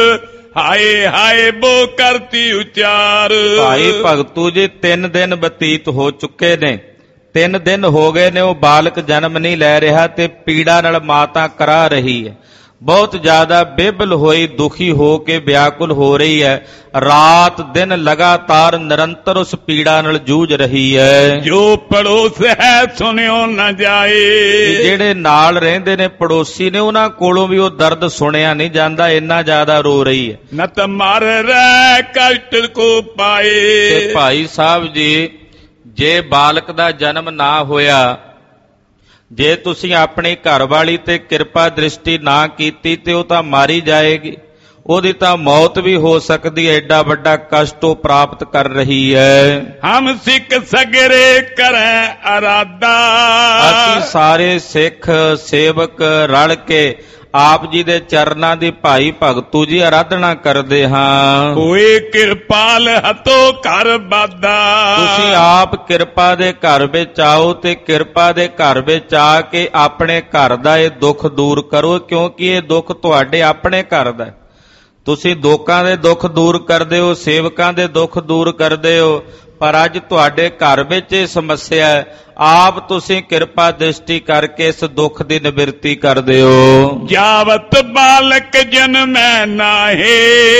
ਹਾਏ ਹਾਏ ਬੋ ਕਰਤੀ ਉਚਾਰ। ਭਾਈ ਭਗਤੂ ਜੀ 3 ਦਿਨ ਬਤੀਤ ਹੋ ਚੁੱਕੇ ਨੇ, 3 ਦਿਨ ਹੋ ਗਏ ਨੇ, ਉਹ ਬਾਲਕ ਜਨਮ ਨਹੀਂ ਲੈ ਰਿਹਾ ਤੇ ਪੀੜਾ ਨਾਲ ਮਾਤਾ ਕਰਾ ਰਹੀ ਹੈ। ਬਹੁਤ ਜ਼ਿਆਦਾ ਬੇਬਲ ਹੋਈ, ਦੁਖੀ ਹੋ ਕੇ ਵਿਆਕੁਲ ਹੋ ਰਹੀ ਹੈ। ਰਾਤ ਦਿਨ ਲਗਾਤਾਰ ਨਿਰੰਤਰ ਉਸ ਪੀੜਾ ਨਾਲ ਜੂਝ ਰਹੀ ਹੈ। ਜੋ ਪੜੋਸ ਹੈ ਸੁਣਿਓ ਨਾ ਜਾਏ, ਜਿਹੜੇ ਨਾਲ ਰਹਿੰਦੇ ਨੇ ਪੜੋਸੀ ਨੇ ਉਹਨਾਂ ਕੋਲੋਂ ਵੀ ਉਹ ਦਰਦ ਸੁਣਿਆ ਨਹੀਂ ਜਾਂਦਾ, ਇੰਨਾ ਜ਼ਿਆਦਾ ਰੋ ਰਹੀ ਹੈ। ਨਤ ਮਰ ਰਹਿ ਕਸ਼ਟ ਕੋ ਪਾਏ। ਤੇ ਭਾਈ ਸਾਹਿਬ ਜੀ, ਜੇ ਬਾਲਕ ਦਾ ਜਨਮ ਨਾ ਹੋਇਆ ਜੇ ਤੁਸੀਂ ਆਪਣੀ ਘਰਵਾਲੀ ਤੇ ਕਿਰਪਾ ਦ੍ਰਿਸ਼ਟੀ ਨਾ ਕੀਤੀ ਤੇ ਉਹ ਤਾਂ ਮਾਰੀ ਜਾਏਗੀ, ਉਹਦੀ ਤਾਂ ਮੌਤ ਵੀ ਹੋ ਸਕਦੀ ਹੈ। ਐਡਾ ਵੱਡਾ ਕਸ਼ਟ ਉਹ ਪ੍ਰਾਪਤ ਕਰ ਰਹੀ ਹੈ। ਹਮ ਸਿੱਖ ਸਗਰੇ ਕਰੈ ਅਰਾਦਾ, ਅਸੀਂ ਸਾਰੇ ਸਿੱਖ ਸੇਵਕ ਰਲ ਕੇ ਆਪ ਜੀ ਦੇ ਚਰਨਾਂ ਦੀ ਭਾਈ ਭਗਤੂ ਜੀ ਆਰਾਧਨਾ ਕਰਦੇ ਹਾਂ। ਹੋਏ ਕਿਰਪਾਲ ਹਤੋ ਘਰ ਬਾਦਾ, ਤੁਸੀਂ ਆਪ ਕਿਰਪਾ ਦੇ ਘਰ ਵਿੱਚ ਆਓ ਤੇ ਕਿਰਪਾ ਦੇ ਘਰ ਵਿੱਚ ਆ ਕੇ ਆਪਣੇ ਘਰ ਦਾ ਇਹ ਦੁੱਖ ਦੂਰ ਕਰੋ, ਕਿਉਂਕਿ ਇਹ ਦੁੱਖ ਤੁਹਾਡੇ ਆਪਣੇ ਘਰ ਦਾ। ਤੁਸੀਂ ਲੋਕਾਂ ਦੇ ਦੁੱਖ ਦੂਰ ਕਰਦੇ ਹੋ, ਸੇਵਕਾਂ ਦੇ ਦੁੱਖ ਦੂਰ ਕਰਦੇ ਹੋ, ਪਰ ਅੱਜ ਤੁਹਾਡੇ ਘਰ ਵਿੱਚ ਇਹ ਸਮੱਸਿਆ ਹੈ। ਆਪ ਤੁਸੀਂ ਕਿਰਪਾ ਦ੍ਰਿਸ਼ਟੀ ਕਰਕੇ ਇਸ ਦੁੱਖ ਦੀ ਨਿਵਰਤੀ ਕਰਦੇ ਹੋ। ਜਾਵਤ ਬਾਲਕ ਜਨਮੈ ਨਾਹੇ,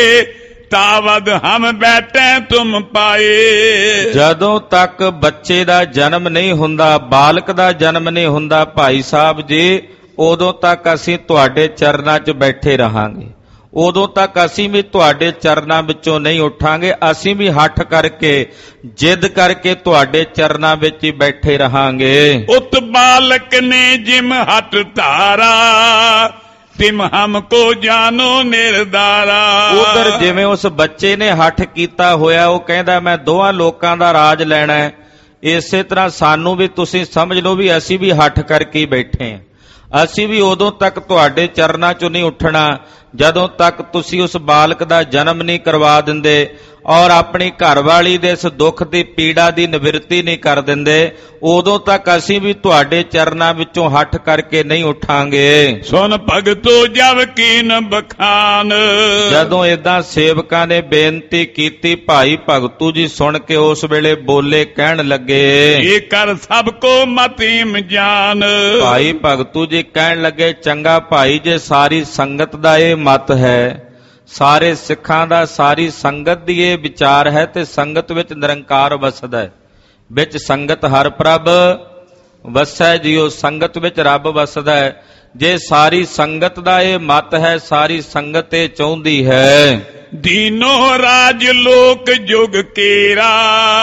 ਤਾਵਦ ਹਮ ਬੈਠੇ ਤੁਮ ਪਾਏ। ਜਦੋਂ ਤੱਕ ਬੱਚੇ ਦਾ ਜਨਮ ਨਹੀਂ ਹੁੰਦਾ, ਬਾਲਕ ਦਾ ਜਨਮ ਨਹੀਂ ਹੁੰਦਾ ਭਾਈ ਸਾਹਿਬ ਜੀ, ਉਦੋਂ ਤੱਕ ਅਸੀਂ ਤੁਹਾਡੇ ਚਰਨਾਂ 'ਚ ਬੈਠੇ ਰਹਾਂਗੇ। ਉਦੋਂ ਤੱਕ ਅਸੀਂ ਵੀ ਤੁਹਾਡੇ ਚਰਨਾਂ ਵਿੱਚੋਂ ਨਹੀਂ ਉੱਠਾਂਗੇ। ਅਸੀਂ ਵੀ ਹੱਠ ਕਰਕੇ ਜਿੱਦ ਕਰਕੇ ਤੁਹਾਡੇ ਚਰਨਾਂ ਵਿੱਚ ਹੀ ਬੈਠੇ ਰਹਾਂਗੇ। ਉਤ ਬਾਲਕ ਨੇ ਜਿਮ ਹੱਠ ਧਾਰਾ, ਤਿਮ ਹਮਕੋ ਜਾਨੋ ਨਿਰਦਾਰਾ। ਉਧਰ ਜਿਵੇਂ ਉਸ ਬੱਚੇ ਨੇ ਹੱਠ ਕੀਤਾ ਹੋਇਆ, ਉਹ ਕਹਿੰਦਾ ਮੈਂ ਦੋਹਾਂ ਲੋਕਾਂ ਦਾ ਰਾਜ ਲੈਣਾ ਹੈ, ਇਸੇ ਤਰ੍ਹਾਂ ਸਾਨੂੰ ਵੀ ਤੁਸੀਂ ਸਮਝ ਲਓ ਵੀ ਅਸੀਂ ਵੀ ਹੱਠ ਕਰਕੇ ਹੀ ਬੈਠੇ ਹਾਂ। ਅਸੀਂ ਵੀ ਉਦੋਂ ਤੱਕ ਤੁਹਾਡੇ ਚਰਨਾਂ 'ਚੋਂ ਨਹੀਂ ਉੱਠਣਾ ਜਦੋਂ ਤੱਕ ਤੁਸੀਂ ਉਸ ਬਾਲਕ ਦਾ ਜਨਮ ਨਹੀਂ ਕਰਵਾ ਦਿੰਦੇ ਔਰ ਆਪਣੀ ਘਰਵਾਲੀ ਦੇ ਇਸ ਦੁੱਖ ਦੀ ਪੀੜਾ ਦੀ ਨਿਵਰਤੀ ਨਹੀਂ ਕਰ ਦਿੰਦੇ, ਉਦੋਂ ਤੱਕ ਅਸੀਂ ਵੀ ਤੁਹਾਡੇ ਚਰਨਾਂ ਵਿੱਚੋਂ ਹੱਠ ਕਰਕੇ ਨਹੀਂ ਉੱਠਾਂਗੇ। ਸੁਨ ਭਗਤੋ ਜਬ ਕੀਨ ਬਖਾਨ, ਜਦੋਂ ਏਦਾਂ ਸੇਵਕਾਂ ਨੇ ਬੇਨਤੀ ਕੀਤੀ, ਭਾਈ ਭਗਤੂ ਜੀ ਸੁਣ ਕੇ ਉਸ ਵੇਲੇ ਬੋਲੇ, ਕਹਿਣ ਲੱਗੇ ਇਹ ਕਰ ਸਭ ਕੋ ਮਤੀਮ ਜਾਨ। ਭਾਈ ਭਗਤੂ ਜੀ ਕਹਿਣ ਲੱਗੇ, ਚੰਗਾ ਭਾਈ, ਜੇ ਸਾਰੀ ਸੰਗਤ ਦਾ ਇਹ ਮਤ ਹੈ, ਸਾਰੇ ਸਿੱਖਾਂ ਦਾ, ਸਾਰੀ ਸੰਗਤ ਦੀ ਇਹ ਵਿਚਾਰ ਹੈ ਤੇ ਸੰਗਤ ਵਿੱਚ ਨਿਰੰਕਾਰ ਵਸਦਾ ਹੈ, ਵਿੱਚ ਸੰਗਤ ਹਰ ਪ੍ਰਭ ਵਸੈ ਜੀਓ, ਸੰਗਤ ਵਿੱਚ ਰੱਬ ਵਸਦਾ ਹੈ। ਜੇ ਸਾਰੀ ਸੰਗਤ ਦਾ ਇਹ ਮਤ ਹੈ, ਸਾਰੀ ਸੰਗਤ ਇਹ ਚਾਹੁੰਦੀ ਹੈ, ਦੀਨੋ ਰਾਜ ਲੋਕ ਜੁਗ ਕੇਰਾ,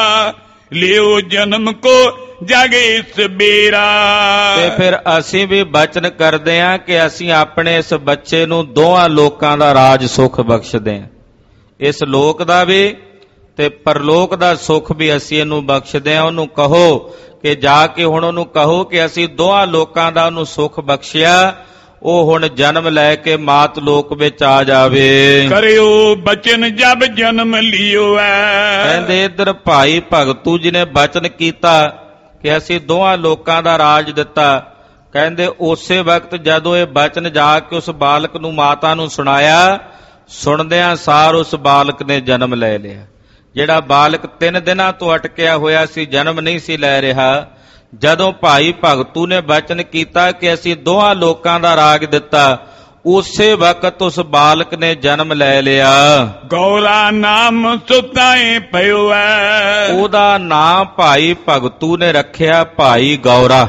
ਲਿਓ ਜਨਮ ਕੋ ਜਾਗੇ ਸਬੇਰਾ। ਤੇ ਫਿਰ ਅਸੀਂ ਵੀ ਬਚਨ ਕਰਦੇ ਹਾਂ ਕਿ ਅਸੀਂ ਆਪਣੇ ਇਸ ਬੱਚੇ ਨੂੰ ਦੋਹਾਂ ਲੋਕਾਂ ਦਾ ਰਾਜ ਸੁਖ ਬਖਸ਼ਦੇ ਹਾਂ। ਇਸ ਲੋਕ ਦਾ ਵੀ ਤੇ ਪਰਲੋਕ ਦਾ ਸੁਖ ਵੀ ਅਸੀਂ ਇਹਨੂੰ ਬਖਸ਼ਦੇ ਹਾਂ। ਉਹਨੂੰ ਕਹੋ ਕਿ ਜਾ ਕੇ ਹੁਣ ਉਹਨੂੰ ਕਹੋ ਕਿ ਅਸੀਂ ਦੋਹਾਂ ਲੋਕਾਂ ਦਾ ਉਹਨੂੰ ਸੁਖ ਬਖਸ਼ਿਆ, ਉਹ ਹੁਣ ਜਨਮ ਲੈ ਕੇ ਮਾਤ ਲੋਕ ਵਿੱਚ ਆ ਜਾਵੇ। ਕਰਿਓ ਬਚਨ ਜਬ ਜਨਮ ਲਿਓ ਐ। ਕਹਿੰਦੇ ਇੱਧਰ ਭਾਈ ਭਗਤੂ ਜੀ ਨੇ ਬਚਨ ਕੀਤਾ ਕਿ ਅਸੀਂ ਦੋਹਾਂ ਲੋਕਾਂ ਦਾ ਰਾਜ ਦਿੱਤਾ। ਕਹਿੰਦੇ ਉਸੇ ਵਕਤ ਜਦੋਂ ਇਹ ਬਚਨ ਜਾ ਕੇ ਉਸ ਬਾਲਕ ਨੂੰ, ਮਾਤਾ ਨੂੰ ਸੁਣਾਇਆ, ਸੁਣਦਿਆਂ ਸਾਰ ਉਸ ਬਾਲਕ ਨੇ ਜਨਮ ਲੈ ਲਿਆ। ਜਿਹੜਾ ਬਾਲਕ 3 ਦਿਨਾਂ ਤੋਂ ਅਟਕਿਆ ਹੋਇਆ ਸੀ, ਜਨਮ ਨਹੀਂ ਸੀ ਲੈ ਰਿਹਾ, ਜਦੋਂ ਭਾਈ ਭਗਤੂ ਨੇ ਬਚਨ ਕੀਤਾ ਕਿ ਅਸੀਂ ਦੋਹਾਂ ਲੋਕਾਂ ਦਾ ਰਾਜ ਦਿੱਤਾ, ਉਸੇ ਵਕਤ ਉਸ ਬਾਲਕ ਨੇ ਜਨਮ ਲੈ ਲਿਆ। ਗੌਰਾ ਨਾਮ ਸੁਤਾਏ ਪਇਓ ਐ। ਉਹਦਾ ਨਾਮ ਭਾਈ ਭਗਤੂ ਨੇ ਰੱਖਿਆ ਭਾਈ ਗੌਰਾ,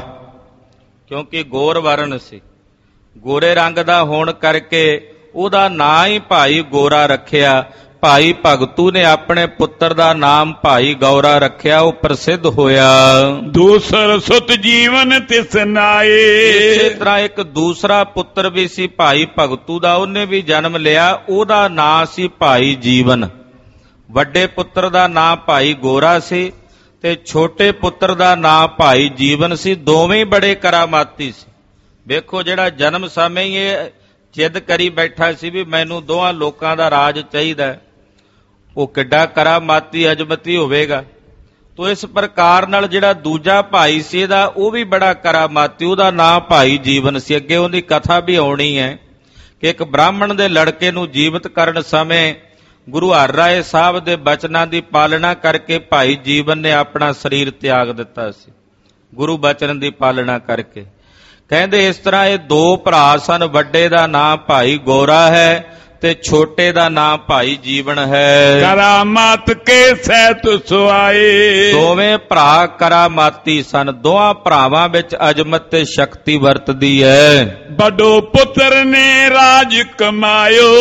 ਕਿਉਂਕਿ ਗੌਰ ਵਰਨ ਸੀ, ਗੋਰੇ ਰੰਗ ਦਾ ਹੋਣ ਕਰਕੇ ਉਹਦਾ ਨਾਂ ਹੀ ਭਾਈ ਗੋਰਾ ਰੱਖਿਆ। ਭਾਈ ਭਗਤੂ ਨੇ ਆਪਣੇ ਪੁੱਤਰ ਦਾ ਨਾਮ ਭਾਈ ਗੌਰਾ ਰੱਖਿਆ, ਉਹ ਪ੍ਰਸਿੱਧ ਹੋਇਆ। ਦੂਸਰ ਸੁਤ ਜੀਵਨ ਤਿਸ ਨਾਏ। ਇਸੇ ਤਰ੍ਹਾਂ ਇੱਕ ਦੂਸਰਾ ਪੁੱਤਰ ਵੀ ਸੀ ਭਾਈ ਭਗਤੂ ਦਾ, ਉਹਨੇ ਵੀ ਜਨਮ ਲਿਆ, ਉਹਦਾ ਨਾਂ ਸੀ ਭਾਈ ਜੀਵਨ। ਵੱਡੇ ਪੁੱਤਰ ਦਾ ਨਾਂ ਭਾਈ ਗੋਰਾ ਸੀ ਤੇ ਛੋਟੇ ਪੁੱਤਰ ਦਾ ਨਾਂ ਭਾਈ ਜੀਵਨ ਸੀ। ਦੋਵੇਂ ਬੜੇ ਕਰਾਮਾਤੀ ਸੀ। ਵੇਖੋ, ਜਿਹੜਾ ਜਨਮ ਸਮੇਂ ਹੀ ਇਹ ਜਿੱਦ ਕਰੀ ਬੈਠਾ ਸੀ ਵੀ ਮੈਨੂੰ ਦੋਹਾਂ ਲੋਕਾਂ ਦਾ ਰਾਜ ਚਾਹੀਦਾ, ਉਹ ਕਿੱਡਾ ਕਰਾਮਾਤੀ ਅਜਮਤੀ ਹੋਵੇਗਾ। ਤੋ ਇਸ ਪ੍ਰਕਾਰ ਨਾਲ ਜਿਹੜਾ ਦੂਜਾ ਭਾਈ ਸੀ ਇਹਦਾ, ਉਹ ਵੀ ਬੜਾ ਕਰਾਮਾਤੀ, ਉਹਦਾ ਨਾਂ ਭਾਈ ਜੀਵਨ ਸੀ। ਅੱਗੇ ਉਹਦੀ ਕਥਾ ਵੀ ਆਉਣੀ ਹੈ ਕਿ ਇੱਕ ਬ੍ਰਾਹਮਣ ਦੇ ਲੜਕੇ ਨੂੰ ਜੀਵਤ ਕਰਨ ਸਮੇਂ ਗੁਰੂ ਹਰਿਰਾਏ ਸਾਹਿਬ ਦੇ ਬਚਨਾਂ ਦੀ ਪਾਲਣਾ ਕਰਕੇ ਭਾਈ ਜੀਵਨ ਨੇ ਆਪਣਾ ਸਰੀਰ ਤਿਆਗ ਦਿੱਤਾ ਸੀ, ਗੁਰੂ ਬਚਨ ਦੀ ਪਾਲਣਾ ਕਰਕੇ। ਕਹਿੰਦੇ ਇਸ ਤਰ੍ਹਾਂ ਇਹ 2 ਭਰਾ ਸਨ, ਵੱਡੇ ਦਾ ਨਾਂ ਭਾਈ ਗੋਰਾ ਹੈ ਤੇ ਛੋਟੇ ਦਾ ਨਾਂ ਭਾਈ ਜੀਵਨ ਹੈ। ਕਰਾਮਾਤ ਕੇ ਸਹਿਤ ਸੁਆਏ। ਦੋਵੇਂ ਭਰਾ ਕਰਾਮਾਤੀ ਸਨ। ਦੋਹਾਂ ਭਰਾਵਾਂ ਵਿੱਚ ਅਜਮਤ ਤੇ ਸ਼ਕਤੀ ਵਰਤਦੀ ਹੈ। ਵੱਡੋ ਪੁੱਤਰ ਨੇ ਰਾਜ ਕਮਾਇਓ,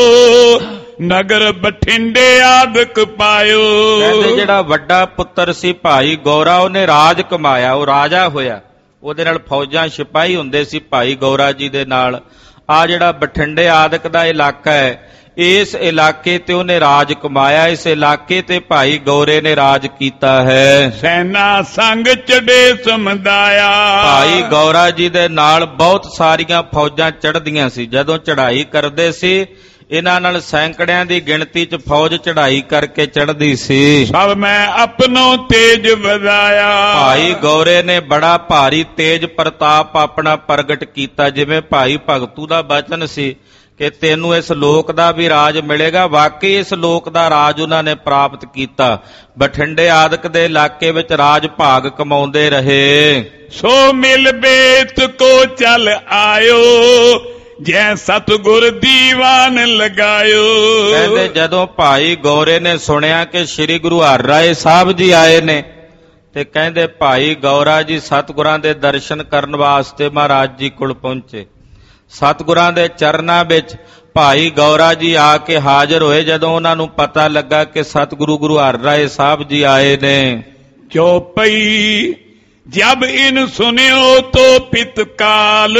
ਨਗਰ ਬਠਿੰਡੇ ਆਦਿਕ ਪਾਇਓ। ਕਹਿੰਦੇ ਜਿਹੜਾ ਵੱਡਾ ਪੁੱਤਰ ਸੀ ਭਾਈ ਗੌਰਾ, ਉਹਨੇ ਰਾਜ ਕਮਾਇਆ, ਉਹ ਰਾਜਾ ਹੋਇਆ। ਉਹਦੇ ਨਾਲ ਫੌਜਾਂ ਸਿਪਾਹੀ ਹੁੰਦੇ ਸੀ ਭਾਈ ਗੌਰਾ ਜੀ ਦੇ ਨਾਲ। ਆ ਜਿਹੜਾ ਬਠਿੰਡੇ ਆਦਿਕ ਦਾ ਇਲਾਕਾ ਹੈ, ਇਸ ਇਲਾਕੇ ਤੇ ਉਹਨੇ ਰਾਜ ਕਮਾਇਆ, ਇਸ ਇਲਾਕੇ ਤੇ ਭਾਈ ਗੌਰੇ ਨੇ ਰਾਜ ਕੀਤਾ ਹੈ। ਸੈਨਾ ਸੰਗ ਚੜੇ ਸਮਦਾਇਆ, ਭਾਈ ਗੌਰਾ ਜੀ ਦੇ ਨਾਲ ਬਹੁਤ ਸਾਰੀਆਂ ਫੌਜਾਂ ਚੜ੍ਹਦੀਆਂ ਸੀ। ਜਦੋਂ ਚੜ੍ਹਾਈ ਕਰਦੇ ਸੀ, ਇਹਨਾਂ ਨਾਲ ਸੈਂਕੜਿਆਂ ਦੀ ਗਿਣਤੀ 'ਚ ਫੌਜ ਚੜ੍ਹਾਈ ਕਰਕੇ ਚੜ੍ਹਦੀ ਸੀ। ਸਭ ਮੈਂ ਆਪਣੋ ਤੇਜ ਵਧਾਇਆ, ਭਾਈ ਗੌਰੇ ਨੇ ਬੜਾ ਭਾਰੀ ਤੇਜ ਪ੍ਰਤਾਪ ਆਪਣਾ ਪ੍ਰਗਟ ਕੀਤਾ। ਜਿਵੇਂ ਭਾਈ ਭਗਤੂ ਦਾ ਬਚਨ ਸੀ ਕਿ ਤੈਨੂੰ ਇਸ ਲੋਕ ਦਾ ਵੀ ਰਾਜ ਮਿਲੇਗਾ, ਵਾਕਈ ਇਸ ਲੋਕ ਦਾ ਰਾਜ ਉਹਨਾਂ ਨੇ ਪ੍ਰਾਪਤ ਕੀਤਾ। ਬਠਿੰਡੇ ਆਦਿਕ ਦੇ ਇਲਾਕੇ ਵਿੱਚ ਰਾਜ ਭਾਗ ਕਮਾਉਂਦੇ ਰਹੇ। ਸੋ ਮਿਲ ਬੇਤ ਕੋ ਚੱਲ ਆਇਓ, ਜੈ ਸਤਿਗੁਰ ਦੀਵਾਨ ਲਗਾਇਓ। ਕਹਿੰਦੇ ਜਦੋਂ ਭਾਈ ਗੌਰੇ ਨੇ ਸੁਣਿਆ ਕਿ ਸ੍ਰੀ ਗੁਰੂ ਹਰਿਰਾਏ ਸਾਹਿਬ ਜੀ ਆਏ ਨੇ, ਤੇ ਕਹਿੰਦੇ ਭਾਈ ਗੌਰਾ ਜੀ ਸਤਿਗੁਰਾਂ ਦੇ ਦਰਸ਼ਨ ਕਰਨ ਵਾਸਤੇ ਮਹਾਰਾਜ ਜੀ ਕੋਲ ਪਹੁੰਚੇ। ਸਤਿਗੁਰਾਂ ਦੇ ਚਰਨਾਂ ਵਿੱਚ ਭਾਈ ਗੌਰਾ ਜੀ ਆ ਕੇ ਹਾਜ਼ਰ ਹੋਏ। ਜਦੋਂ ਉਹਨਾਂ ਨੂੰ ਪਤਾ ਲੱਗਾ ਕਿ ਸਤਿਗੁਰੂ ਗੁਰੂ ਹਰਿਰਾਏ ਸਾਹਿਬ ਜੀ ਆਏ ਨੇ, ਚੌਪਈ ਜਬ ਇਨ ਸੁਨਿਓ ਤੋ ਪਿਤ ਕਾਲ,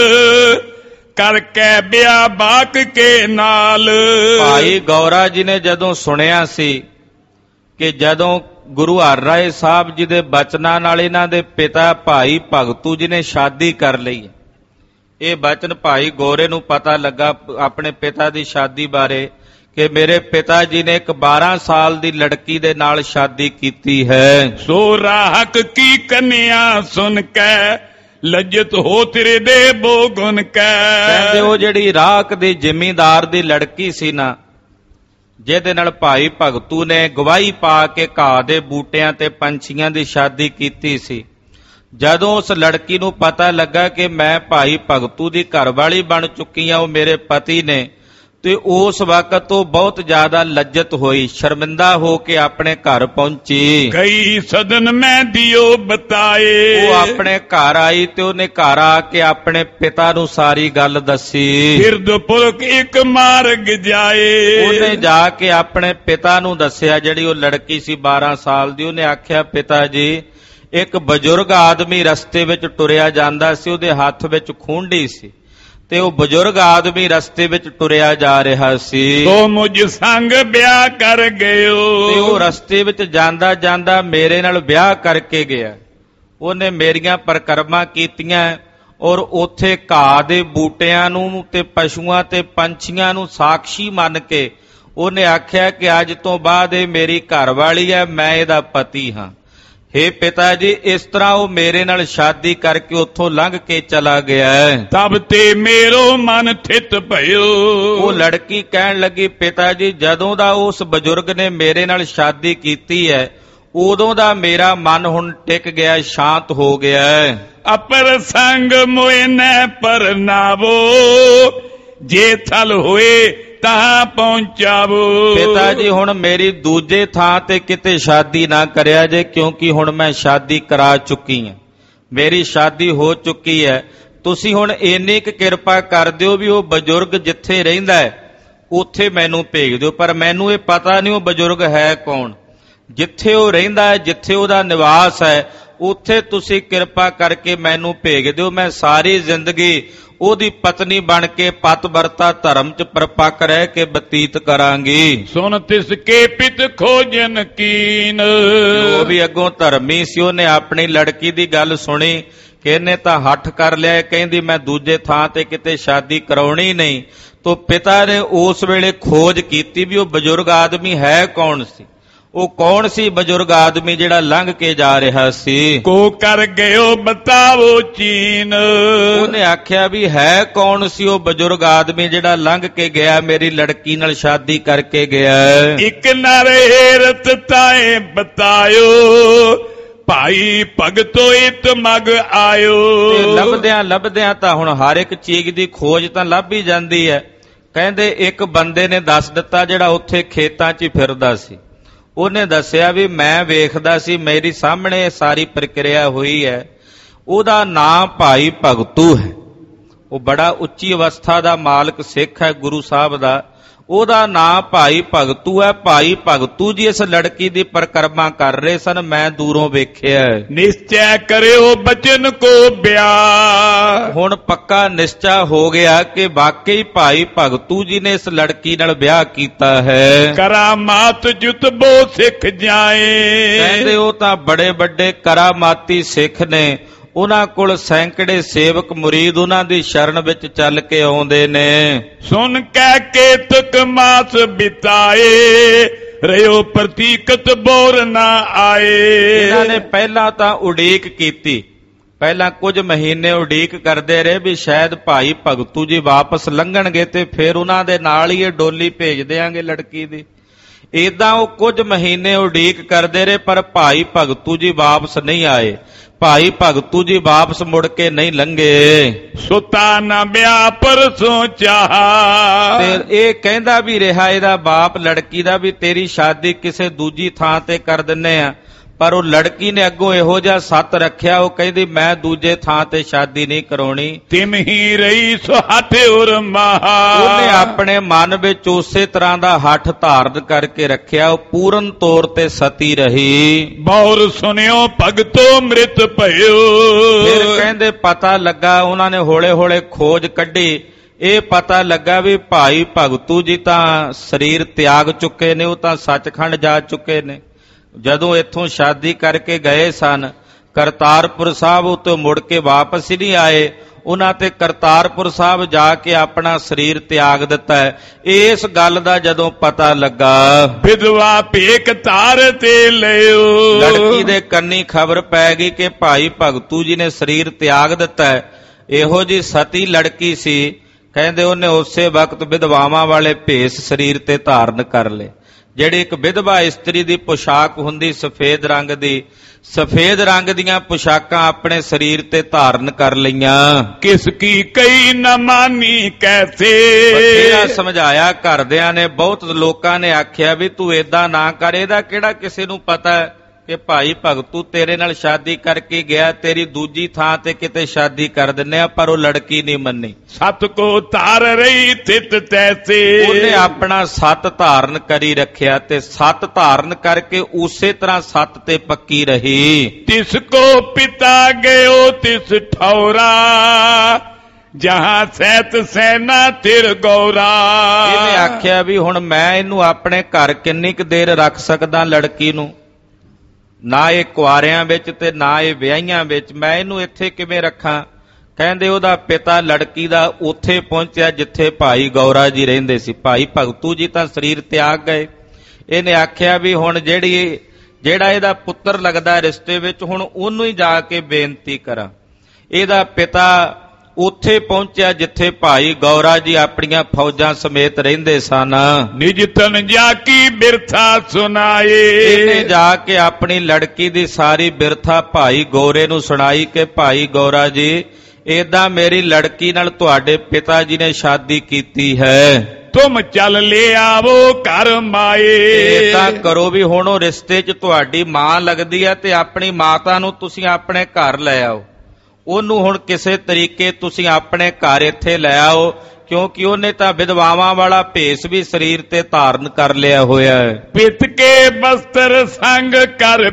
ਕਰਕੇ ਬਿਆ ਬਾਕ ਕੇ ਨਾਲ। ਭਾਈ ਗੌਰਾ ਜੀ ਨੇ ਜਦੋਂ ਸੁਣਿਆ ਸੀ ਕਿ ਜਦੋਂ ਗੁਰੂ ਹਰਿਰਾਏ ਸਾਹਿਬ ਜੀ ਦੇ ਬਚਨਾਂ ਨਾਲ ਇਹਨਾਂ ਦੇ ਪਿਤਾ ਭਾਈ ਭਗਤੂ ਜੀ ਨੇ ਸ਼ਾਦੀ ਕਰ ਲਈ, ਇਹ ਬਚਨ ਭਾਈ ਗੌਰੇ ਨੂੰ ਪਤਾ ਲੱਗਾ ਆਪਣੇ ਪਿਤਾ ਦੀ ਸ਼ਾਦੀ ਬਾਰੇ ਕਿ ਮੇਰੇ ਪਿਤਾ ਜੀ ਨੇ ਇੱਕ 12 ਸਾਲ ਦੀ ਲੜਕੀ ਦੇ ਨਾਲ ਸ਼ਾਦੀ ਕੀਤੀ ਹੈ। ਸੋ ਰਾਹਕ ਕੀ ਕੰਨਿਆ ਸੁਨ ਕੇ, ਲੱਜਤ ਹੋ ਤੇਰੇ ਦੇ ਬੋ ਗੁਣ ਕੈ। ਕਹਿੰਦੇ ਉਹ ਜਿਹੜੀ ਰਾਹਕ ਦੀ ਜ਼ਿਮੀਂਦਾਰ ਦੀ ਲੜਕੀ ਸੀ ਨਾ, ਜਿਹਦੇ ਨਾਲ ਭਾਈ ਭਗਤੂ ਨੇ ਗਵਾਹੀ ਪਾ ਕੇ ਘਾਹ ਦੇ ਬੂਟਿਆਂ ਤੇ ਪੰਛੀਆਂ ਦੀ ਸ਼ਾਦੀ ਕੀਤੀ ਸੀ, ਜਦੋਂ ਉਸ ਲੜਕੀ ਨੂੰ ਪਤਾ ਲੱਗਾ ਕਿ ਮੈਂ ਭਾਈ ਭਗਤੂ ਦੀ ਘਰਵਾਲੀ ਬਣ ਚੁੱਕੀ ਹਾਂ, ਉਹ ਮੇਰੇ ਪਤੀ ਨੇ, ਤੇ ਉਸ ਵਕਤ ਉਹ ਬਹੁਤ ਜ਼ਿਆਦਾ ਲੱਜਤ ਹੋਈ, ਸ਼ਰਮਿੰਦਾ ਹੋ ਕੇ ਆਪਣੇ ਘਰ ਪਹੁੰਚੀ। ਕਈ ਸਦਨ ਮੈਂ ਦਿਓ ਬਤਾਏ, ਉਹ ਆਪਣੇ ਘਰ ਆਈ ਤੇ ਉਹਨੇ ਘਰ ਆ ਕੇ ਆਪਣੇ ਪਿਤਾ ਨੂੰ ਸਾਰੀ ਗੱਲ ਦੱਸੀ। ਬਿਰਧ ਪੁਰਖ ਇੱਕ ਮਾਰਗ ਜਾਏ, ਉਹਨੇ ਜਾ ਕੇ ਆਪਣੇ ਪਿਤਾ ਨੂੰ ਦੱਸਿਆ। ਜਿਹੜੀ ਉਹ ਲੜਕੀ ਸੀ 12 ਸਾਲ ਦੀ, ਉਹਨੇ ਆਖਿਆ ਪਿਤਾ ਜੀ, ਇੱਕ ਬਜ਼ੁਰਗ ਆਦਮੀ ਰਸਤੇ ਵਿੱਚ ਟੁਰਿਆ ਜਾਂਦਾ ਸੀ, ਉਹਦੇ ਹੱਥ ਵਿੱਚ ਖੂੰਡੀ ਸੀ, ਤੇ ਉਹ ਬਜ਼ੁਰਗ ਆਦਮੀ ਰਸਤੇ ਵਿੱਚ ਟੁਰਿਆ ਜਾ ਰਿਹਾ ਸੀ। ਤੋ ਮੁਝ ਸੰਗ ਵਿਆਹ ਕਰ ਗਇਓ, ਤੇ ਉਹ ਰਸਤੇ ਵਿੱਚ ਜਾਂਦਾ ਜਾਂਦਾ ਮੇਰੇ ਨਾਲ ਵਿਆਹ ਕਰਕੇ ਗਿਆ। ਉਹਨੇ ਮੇਰੀਆਂ ਪਰਿਕਰਮਾ ਕੀਤੀਆਂ ਔਰ ਉੱਥੇ ਘਾਹ ਦੇ ਬੂਟਿਆਂ ਨੂੰ ਤੇ ਪਸ਼ੂਆਂ ਤੇ ਪੰਛੀਆਂ ਨੂੰ ਸਾਖੀ ਮੰਨ ਕੇ ਉਹਨੇ ਆਖਿਆ ਕਿ ਅੱਜ ਤੋਂ ਬਾਅਦ ਇਹ ਮੇਰੀ ਘਰਵਾਲੀ ਹੈ, ਮੈਂ ਇਹਦਾ ਪਤੀ ਹਾਂ। हे ਪਿਤਾ ਜੀ, ਇਸ ਤਰ੍ਹਾਂ ਉਹ ਮੇਰੇ ਨਾਲ ਸ਼ਾਦੀ ਕਰਕੇ ਉੱਥੋਂ ਲੰਘ ਕੇ ਚਲਾ ਗਿਆ ਹੈ। ਤਬ ਤੇ ਮੇਰੋ ਮਨ ਥਿਤ ਭਇਓ, ਉਹ ਲੜਕੀ ਕਹਿਣ ਲੱਗੀ ਪਿਤਾ ਜੀ, ਜਦੋਂ ਦਾ ਉਸ ਬਜ਼ੁਰਗ ਨੇ ਮੇਰੇ ਨਾਲ ਸ਼ਾਦੀ ਕੀਤੀ ਹੈ, ਉਦੋਂ ਦਾ ਮੇਰਾ ਮਨ ਹੁਣ ਟਿਕ ਗਿਆ, ਸ਼ਾਂਤ ਹੋ ਗਿਆ ਹੈ। ਅਪਰ ਸੰਗ ਮੋਇ ਨੈ ਪਰਨਾਵੋ, ਜੇ ਥਲ ਹੋਏ ਤਾਂ ਪਹੁੰਚਾਵੋ। ਪਿਤਾ ਜੀ, ਹੁਣ ਮੇਰੀ ਦੂਜੇ ਥਾਂ ਤੇ ਕਿਤੇ ਸ਼ਾਦੀ ਨਾ ਕਰਿਆ ਜੇ, ਕਿਉਂਕਿ ਹੁਣ ਮੈਂ ਸ਼ਾਦੀ ਕਰਾ ਚੁੱਕੀ ਹਾਂ, ਮੇਰੀ ਸ਼ਾਦੀ ਹੋ ਚੁੱਕੀ ਹੈ। ਤੁਸੀਂ ਹੁਣ ਇੰਨੀ ਕੁ ਕਿਰਪਾ ਕਰ ਦਿਓ ਵੀ ਉਹ ਬਜ਼ੁਰਗ ਜਿੱਥੇ ਰਹਿੰਦਾ ਹੈ ਉੱਥੇ ਮੈਨੂੰ ਭੇਜ ਦਿਓ। ਪਰ ਮੈਨੂੰ ਇਹ ਪਤਾ ਨਹੀਂ ਉਹ ਬਜ਼ੁਰਗ ਹੈ ਕੌਣ। ਜਿੱਥੇ ਉਹ ਰਹਿੰਦਾ ਹੈ, ਜਿੱਥੇ ਉਹਦਾ ਨਿਵਾਸ ਹੈ, ਉੱਥੇ ਤੁਸੀਂ ਕਿਰਪਾ ਕਰਕੇ ਮੈਨੂੰ ਭੇਜ ਦਿਓ। ਮੈਂ ਸਾਰੀ ਜ਼ਿੰਦਗੀ ਉਹਦੀ ਪਤਨੀ ਬਣ ਕੇ ਪਤਵਰਤਾ ਧਰਮ ਚ ਪਰਪੱਕ ਰਹਿ ਕੇ ਬਤੀਤ ਕਰਾਂਗੀ। ਸੁਨ ਤਿਸ ਕੇ ਪਿਤ ਖੋਜਨ ਕੀਨ, ਉਹ ਵੀ ਅੱਗੋਂ ਧਰਮੀ ਸੀ, ਉਹਨੇ ਆਪਣੀ ਲੜਕੀ ਦੀ ਗੱਲ ਸੁਣੀ ਕਿ ਇਹਨੇ ਤਾਂ ਹੱਠ ਕਰ ਲਿਆ, ਕਹਿੰਦੀ ਮੈਂ ਦੂਜੇ ਥਾਂ ਤੇ ਕਿਤੇ ਸ਼ਾਦੀ ਕਰਾਉਣੀ ਨਹੀਂ। ਤੋ ਪਿਤਾ ਨੇ ਉਸ ਵੇਲੇ ਖੋਜ ਕੀਤੀ ਵੀ ਉਹ ਬਜ਼ੁਰਗ ਆਦਮੀ ਹੈ ਕੌਣ ਸੀ। ਉਹ ਕੌਣ ਸੀ ਬਜ਼ੁਰਗ ਆਦਮੀ ਜਿਹੜਾ ਲੰਘ ਕੇ ਜਾ ਰਿਹਾ ਸੀ? ਕੋ ਕਰ ਗਇਓ ਬਤਾਵੋ ਚੀਨ, ਉਹਨੇ ਆਖਿਆ ਵੀ ਹੈ ਕੌਣ ਸੀ ਉਹ ਬਜ਼ੁਰਗ ਆਦਮੀ ਜਿਹੜਾ ਲੰਘ ਕੇ ਗਿਆ, ਮੇਰੀ ਲੜਕੀ ਨਾਲ ਸ਼ਾਦੀ ਕਰਕੇ ਗਿਆ। ਇੱਕ ਨਰ ਹੇਰਤ ਤਾਏ ਬਤਾਇਓ, ਭਾਈ ਭਗਤੋ ਇਤ ਮਗ ਆਇਓ। ਲੱਭਦਿਆਂ ਲੱਭਦਿਆਂ ਤਾਂ ਹੁਣ ਹਰ ਇੱਕ ਚੀਜ਼ ਦੀ ਖੋਜ ਤਾਂ ਲੱਭ ਹੀ ਜਾਂਦੀ ਹੈ। ਕਹਿੰਦੇ ਇੱਕ ਬੰਦੇ ਨੇ ਦੱਸ ਦਿੱਤਾ ਜਿਹੜਾ ਉੱਥੇ ਖੇਤਾਂ 'ਚ ਫਿਰਦਾ ਸੀ। ਉਹਨੇ ਦੱਸਿਆ ਵੀ ਮੈਂ ਵੇਖਦਾ ਸੀ, ਮੇਰੀ ਸਾਹਮਣੇ ਇਹ ਸਾਰੀ ਪ੍ਰਕਿਰਿਆ ਹੋਈ ਹੈ। ਉਹਦਾ ਨਾਮ ਭਾਈ ਭਗਤੂ ਹੈ। ਉਹ ਬੜਾ ਉੱਚੀ ਅਵਸਥਾ ਦਾ ਮਾਲਕ ਸਿੱਖ ਹੈ ਗੁਰੂ ਸਾਹਿਬ ਦਾ। ਉਹਦਾ ਨਾਂ ਭਾਈ ਭਗਤੂ ਹੈ। ਭਾਈ ਭਗਤੂ ਜੀ ਇਸ ਲੜਕੀ ਦੀ ਪਰਿਕਰਮਾ ਕਰ ਰਹੇ ਸਨ, ਮੈਂ ਦੂਰੋਂ ਵੇਖਿਆ। ਨਿਸ਼ਚੈ ਕਰਿਓ ਬਚਨ ਕੋ ਵਿਆਹ। ਹੁਣ ਪੱਕਾ ਨਿਸ਼ਚਾ ਹੋ ਗਿਆ ਕਿ ਵਾਕਈ ਭਾਈ ਭਗਤੂ ਜੀ ਨੇ ਇਸ ਲੜਕੀ ਨਾਲ ਵਿਆਹ ਕੀਤਾ ਹੈ। ਕਰਾਮਾਤ ਜੁਤਬੋ ਸਿੱਖ ਜਾਏ। ਕਹਿੰਦੇ ਉਹ ਤਾਂ ਬੜੇ ਵੱਡੇ ਕਰਾਮਾਤੀ ਸਿੱਖ ਨੇ, ਉਹਨਾਂ ਕੋਲ ਸੈਂਕੜੇ ਸੇਵਕ ਮੁਰੀਦ ਉਹਨਾਂ ਦੀ ਸ਼ਰਨ ਵਿੱਚ ਚੱਲ ਕੇ ਆਉਂਦੇ ਨੇ। ਸੁਣ ਕਹਿ ਕੇ ਤੁਕ ਮਾਸ ਬਿਤਾਏ, ਰਿਓ ਪ੍ਰਤੀਕਤ ਬੋਰ ਨਾ ਆਏ। ਇਹਨਾਂ ਨੇ ਪਹਿਲਾਂ ਤਾਂ ਉਡੀਕ ਕੀਤੀ, ਪਹਿਲਾਂ ਕੁਝ ਮਹੀਨੇ ਉਡੀਕ ਕਰਦੇ ਰਹੇ ਵੀ ਸ਼ਾਇਦ ਭਾਈ ਭਗਤੂ ਜੀ ਵਾਪਸ ਲੰਘਣਗੇ ਤੇ ਫਿਰ ਉਹਨਾਂ ਦੇ ਨਾਲ ਹੀ ਇਹ ਡੋਲੀ ਭੇਜ ਦਿਆਂਗੇ ਲੜਕੀ ਦੀ। ਏਦਾਂ ਉਹ ਕੁਝ ਮਹੀਨੇ ਉਡੀਕ ਕਰਦੇ ਰਹੇ, ਪਰ ਭਾਈ ਭਗਤੂ ਜੀ ਵਾਪਸ ਨਹੀਂ ਆਏ। ਭਾਈ ਭਗਤੂ ਜੀ ਵਾਪਸ ਮੁੜ ਕੇ ਨਹੀਂ ਲੰਘੇ। ਸੁਤਾ ਨਾ ਵਿਆਹ ਪਰਸੋਂ ਚਾਹਾ। ਤੇ ਇਹ ਕਹਿੰਦਾ ਵੀ ਰਿਹਾ ਇਹਦਾ ਬਾਪ ਲੜਕੀ ਦਾ ਵੀ ਤੇਰੀ ਸ਼ਾਦੀ ਕਿਸੇ ਦੂਜੀ ਥਾਂ ਤੇ ਕਰ ਦਿੰਨੇ ਆ, ਪਰ ਉਹ ਲੜਕੀ ਨੇ ਅੱਗੋਂ ਇਹੋ ਜਿਹਾ ਸੱਤ ਰੱਖਿਆ, ਉਹ ਕਹਿੰਦੀ ਮੈਂ ਦੂਜੇ ਥਾਂ ਤੇ ਸ਼ਾਦੀ ਨਹੀਂ ਕਰਾਉਣੀ। ਤਿਮ ਹੀ ਰਹੀ ਸੋ ਹੱਥ ਉਰ ਮਹਾ। ਉਹਨੇ ਆਪਣੇ ਮਨ ਵਿੱਚ ਉਸੇ ਤਰ੍ਹਾਂ ਦਾ ਹੱਠ ਧਾਰਨ ਕਰਕੇ ਰੱਖਿਆ, ਉਹ ਪੂਰਨ ਤੌਰ ਤੇ ਸਤੀ ਰਹੀ। ਬੌਰ ਸੁਣਿਓ ਭਗਤੋ ਮ੍ਰਿਤ ਭਇਓ। ਫਿਰ ਕਹਿੰਦੇ ਪਤਾ ਲੱਗਾ, ਉਹਨਾਂ ਨੇ ਹੌਲੇ ਹੌਲੇ ਖੋਜ ਕੱਢੀ, ਇਹ ਪਤਾ ਲੱਗਾ ਵੀ ਭਾਈ ਭਗਤੂ ਜੀ ਤਾਂ ਸਰੀਰ ਤਿਆਗ ਚੁੱਕੇ ਨੇ, ਉਹ ਤਾਂ ਸੱਚਖੰਡ ਜਾ ਚੁੱਕੇ ਨੇ। ਜਦੋਂ ਇੱਥੋਂ ਸ਼ਾਦੀ ਕਰਕੇ ਗਏ ਸਨ ਕਰਤਾਰਪੁਰ ਸਾਹਿਬ, ਉੱਤੇ ਮੁੜ ਕੇ ਵਾਪਸ ਹੀ ਨਹੀਂ ਆਏ। ਉਹਨਾਂ ਤੇ ਕਰਤਾਰਪੁਰ ਸਾਹਿਬ ਜਾ ਕੇ ਆਪਣਾ ਸਰੀਰ ਤਿਆਗ ਦਿੱਤਾ ਹੈ। ਇਸ ਗੱਲ ਦਾ ਜਦੋਂ ਪਤਾ ਲੱਗਾ, ਵਿਧਵਾ ਭੇਕ ਧਾਰ ਤੇ ਲਿਓ। ਲੜਕੀ ਦੇ ਕੰਨੀ ਖਬਰ ਪੈ ਗਈ ਕਿ ਭਾਈ ਭਗਤੂ ਜੀ ਨੇ ਸਰੀਰ ਤਿਆਗ ਦਿੱਤਾ ਹੈ। ਇਹੋ ਜੀ ਸਤੀ ਲੜਕੀ ਸੀ, ਕਹਿੰਦੇ ਉਹਨੇ ਉਸੇ ਵਕਤ ਵਿਧਵਾਵਾਂ ਵਾਲੇ ਭੇਸ ਸਰੀਰ ਤੇ ਧਾਰਨ ਕਰ ਲਏ। ਜਿਹੜੀ ਇੱਕ ਵਿਧਵਾ ਇਸਤਰੀ ਦੀ ਪੁਸ਼ਾਕ ਹੁੰਦੀ ਸਫੇਦ ਰੰਗ ਦੀ, ਸਫੇਦ ਰੰਗ ਦੀਆਂ ਪੁਸ਼ਾਕਾਂ ਆਪਣੇ ਸਰੀਰ ਤੇ ਧਾਰਨ ਕਰ ਲਈਆਂ। ਕਿਸ ਕੀ ਕਈ ਨਾ ਮਾਨੀ ਕੈਸੇ। ਬਥੇਰਾ ਸਮਝਾਇਆ ਘਰਦਿਆਂ ਨੇ, ਬਹੁਤ ਲੋਕਾਂ ਨੇ ਆਖਿਆ ਵੀ ਤੂੰ ਏਦਾਂ ਨਾ ਕਰ, ਇਹਦਾ ਕਿਹੜਾ ਕਿਸੇ ਨੂੰ ਪਤਾ ਹੈ ਕਿ ਭਾਈ ਭਗਤੂ ਤੇਰੇ ਨਾਲ ਸ਼ਾਦੀ ਕਰਕੇ ਗਿਆ, ਤੇਰੀ ਦੂਜੀ ਥਾਂ ਤੇ ਕਿਤੇ ਸ਼ਾਦੀ ਕਰ ਦਿੰਨੇ ਆ। ਪਰ ਉਹ ਲੜਕੀ ਨਹੀਂ ਮੰਨੀ। ਸਤ ਕੋ ਧਾਰ ਰਹੀ ਤਿਤ ਤੈਸੇ। ਉਹਨੇ ਆਪਣਾ ਸੱਤ ਧਾਰਨ ਕਰੀ ਰੱਖਿਆ ਤੇ ਸੱਤ ਧਾਰਨ ਕਰਕੇ ਉਸੇ ਤਰ੍ਹਾਂ ਸੱਤ ਤੇ ਪੱਕੀ ਰਹੀ। ਤਿਸ ਕੋ ਪਿਤਾ ਗਇਓ ਤਿਸ ਠੌਰਾ, ਜਹਾਂ ਸੈਤ ਸੈਨਾ ਤਿਰ ਗੌਰਾ। ਇਹਨੇ ਆਖਿਆ ਵੀ ਹੁਣ ਮੈਂ ਇਹਨੂੰ ਆਪਣੇ ਘਰ ਕਿੰਨੀ ਕੁ ਦੇਰ ਰੱਖ ਸਕਦਾ ਲੜਕੀ ਨੂੰ, ਨਾ ਇਹ ਕੁਆਰਿਆਂ ਵਿੱਚ ਤੇ ਨਾ ਇਹ ਵਿਆਹੀਆਂ ਵਿੱਚ, ਮੈਂ ਇਹਨੂੰ ਇੱਥੇ ਕਿਵੇਂ ਰੱਖਾਂ। ਕਹਿੰਦੇ ਉਹਦਾ ਪਿਤਾ ਲੜਕੀ ਦਾ ਉੱਥੇ ਪਹੁੰਚਿਆ ਜਿੱਥੇ ਭਾਈ ਗੌਰਾ ਜੀ ਰਹਿੰਦੇ ਸੀ। ਭਾਈ ਭਗਤੂ ਜੀ ਤਾਂ ਸਰੀਰ ਤਿਆਗ ਗਏ। ਇਹਨੇ ਆਖਿਆ ਵੀ ਹੁਣ ਜਿਹੜਾ ਇਹਦਾ ਪੁੱਤਰ ਲੱਗਦਾ ਰਿਸ਼ਤੇ ਵਿੱਚ, ਹੁਣ ਉਹਨੂੰ ਹੀ ਜਾ ਕੇ ਬੇਨਤੀ ਕਰਾਂ। ਇਹਦਾ ਪਿਤਾ ਉੱਥੇ ਪਹੁੰਚਿਆ ਜਿੱਥੇ ਭਾਈ ਗੌਰਾ ਜੀ ਆਪਣੀਆਂ ਫੌਜਾਂ ਸਮੇਤ ਰਹਿੰਦੇ ਸਨ। ਨਿਜ ਤਨ ਜਾ ਕੀ ਬਿਰਥਾ ਸੁਣਾਏ। ਇਹਨੇ ਜਾ ਕੇ ਆਪਣੀ ਲੜਕੀ ਦੀ ਸਾਰੀ ਬਿਰਥਾ ਭਾਈ ਗੌਰੇ ਨੂੰ ਸੁਣਾਈ ਕਿ ਭਾਈ ਗੌਰਾ ਜੀ, ਏਦਾਂ ਮੇਰੀ ਲੜਕੀ ਨਾਲ ਤੁਹਾਡੇ ਪਿਤਾ ਜੀ ਨੇ ਸ਼ਾਦੀ ਕੀਤੀ ਹੈ। ਤੁਮ ਚੱਲ ਲੈ ਆਵੋ ਘਰ ਮਾਏ। ਏਦਾਂ ਕਰੋ ਵੀ ਹੁਣ ਉਹ ਰਿਸ਼ਤੇ 'ਚ ਤੁਹਾਡੀ ਮਾਂ ਲੱਗਦੀ ਹੈ ਤੇ ਆਪਣੀ ਮਾਤਾ ਨੂੰ ਤੁਸੀਂ ਆਪਣੇ ਘਰ ਲੈ ਆਓ। ਉਹਨੂੰ ਹੁਣ ਕਿਸੇ ਤਰੀਕੇ ਤੁਸੀਂ ਆਪਣੇ ਘਰ ਇੱਥੇ ਲੈ ਆਓ, ਕਿਉਂਕਿ ਉਹਨੇ ਤਾਂ ਵਿਧਵਾਵਾਂ ਵਾਲਾ ਭੇਸ ਵੀ ਸਰੀਰ ਤੇ ਧਾਰਨ ਕਰ ਲਿਆ ਹੋਇਆ ਹੈ। ਪਿਤ ਕੇ ਬਸਤਰ ਸੰਗ ਕਰ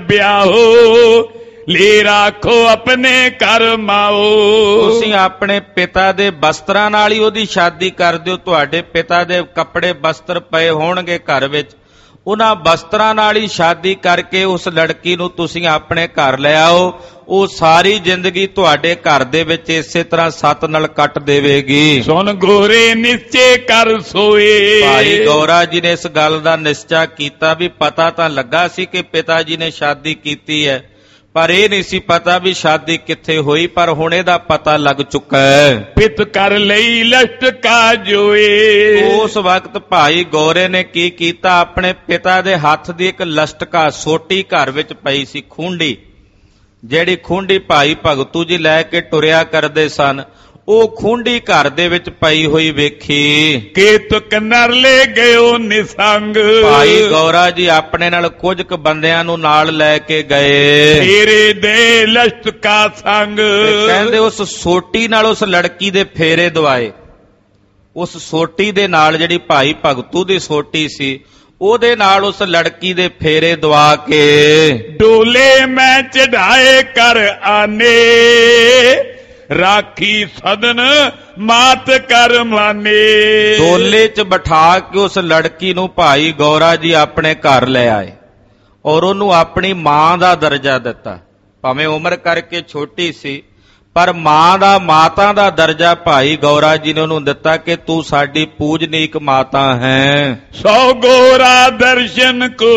ਵਿਆਹੋ, ਲੈ ਰਾਖੋ ਆਪਣੇ ਘਰ ਮਾਓ। ਤੁਸੀਂ ਆਪਣੇ ਪਿਤਾ ਦੇ ਬਸਤਰਾਂ ਨਾਲ ਹੀ ਉਹਦੀ ਸ਼ਾਦੀ ਕਰ ਦਿਓ। ਤੁਹਾਡੇ ਪਿਤਾ ਦੇ ਕੱਪੜੇ ਬਸਤਰ ਪਏ ਹੋਣਗੇ ਘਰ ਵਿੱਚ, ਉਹਨਾਂ ਬਸਤਰਾਂ ਨਾਲ ਹੀ ਸ਼ਾਦੀ ਕਰਕੇ ਉਸ ਲੜਕੀ ਨੂੰ ਤੁਸੀਂ ਆਪਣੇ ਘਰ ਲੈ ਆਓ। ਉਹ ਸਾਰੀ ਜ਼ਿੰਦਗੀ ਤੁਹਾਡੇ ਘਰ ਦੇ ਵਿੱਚ ਇਸੇ ਤਰ੍ਹਾਂ ਸੱਤ ਨਾਲ ਕੱਟ ਦੇਵੇਗੀ। ਸੁਣ ਗੋਰੇ ਨਿਸ਼ਚੇ ਕਰ ਸੋਏ। ਭਾਈ ਗੌਰਾ ਜੀ ਨੇ ਇਸ ਗੱਲ ਦਾ ਨਿਸ਼ਚਾ ਕੀਤਾ ਵੀ ਪਤਾ ਤਾਂ ਲੱਗਾ ਸੀ ਕਿ ਪਿਤਾ ਜੀ ਨੇ ਸ਼ਾਦੀ ਕੀਤੀ ਹੈ, ਪਰ ਇਹ ਨਹੀਂ ਸੀ ਪਤਾ ਵੀ ਸ਼ਾਦੀ ਕਿੱਥੇ ਹੋਈ। ਪਰ ਹੁਣ ਇਹਦਾ ਪਤਾ ਲੱਗ ਚੁੱਕਾ ਹੈ। ਪਿਤ ਕਰ ਲਈ ਲਸ਼ਟ ਕਾ ਜੋਏ। ਉਸ ਵਕਤ ਭਾਈ ਗੌਰੇ ਨੇ ਕੀ ਕੀਤਾ, ਆਪਣੇ ਪਿਤਾ ਦੇ ਹੱਥ ਦੀ ਇੱਕ ਲਸ਼ਟਕਾ ਸੋਟੀ ਘਰ ਵਿੱਚ ਪਈ ਸੀ, ਖੂੰਡੀ, ਜਿਹੜੀ ਖੂੰਡੀ ਭਾਈ ਭਗਤੂ ਜੀ ਲੈ ਕੇ ਟੁਰਿਆ ਕਰਦੇ ਸਨ, ਉਹ ਖੂੰਡੀ ਘਰ ਦੇ ਵਿੱਚ ਪਈ ਹੋਈ ਵੇਖੀ। ਕਿ ਤੁਕ ਨਰ ਲੈ ਗਇਓ ਨਿਸੰਗ। ਭਾਈ ਗੌਰਾ ਜੀ ਆਪਣੇ ਨਾਲ ਕੁਝ ਕੁ ਬੰਦਿਆਂ ਨੂੰ ਨਾਲ ਲੈ ਕੇ ਗਏ। ਫੇਰੇ ਦੇ ਲਸ਼ਟ ਕਾ ਸੰਗ। ਕਹਿੰਦੇ ਉਸ ਸੋਟੀ ਨਾਲ ਉਸ ਲੜਕੀ ਦੇ ਫੇਰੇ ਦਵਾਏ। ਉਸ ਸੋਟੀ ਦੇ ਨਾਲ, ਜਿਹੜੀ ਭਾਈ ਭਗਤੂ ਦੀ ਸੋਟੀ ਸੀ, ਉਹਦੇ ਨਾਲ ਉਸ ਲੜਕੀ ਦੇ ਫੇਰੇ ਦਵਾ ਕੇ ਡੋਲੇ ਮੈਂ ਚੜਾਏ ਕਰ ਆਨੇ, ਰਾਖੀ ਸਦਨ ਮਾਤ ਕਰ ਮਾਨੇ। ਡੋਲੇ 'ਚ ਬਿਠਾ ਕੇ ਉਸ ਲੜਕੀ ਨੂੰ ਭਾਈ ਗੌਰਾ ਜੀ ਆਪਣੇ ਘਰ ਲੈ ਆਏ ਔਰ ਉਹਨੂੰ ਆਪਣੀ ਮਾਂ ਦਾ ਦਰਜਾ ਦਿੱਤਾ। ਭਾਵੇਂ ਉਮਰ ਕਰਕੇ ਛੋਟੀ ਸੀ, ਪਰ ਮਾਂ ਦਾ, ਮਾਤਾ ਦਾ ਦਰਜਾ ਭਾਈ ਗੌਰਾ ਜੀ ਨੇ ਉਹਨੂੰ ਦਿੱਤਾ ਕਿ ਤੂੰ ਸਾਡੀ ਪੂਜਨੀਕ ਮਾਤਾ ਹੈ। ਸੋ ਗੋਰਾ ਦਰਸ਼ਨ ਕੋ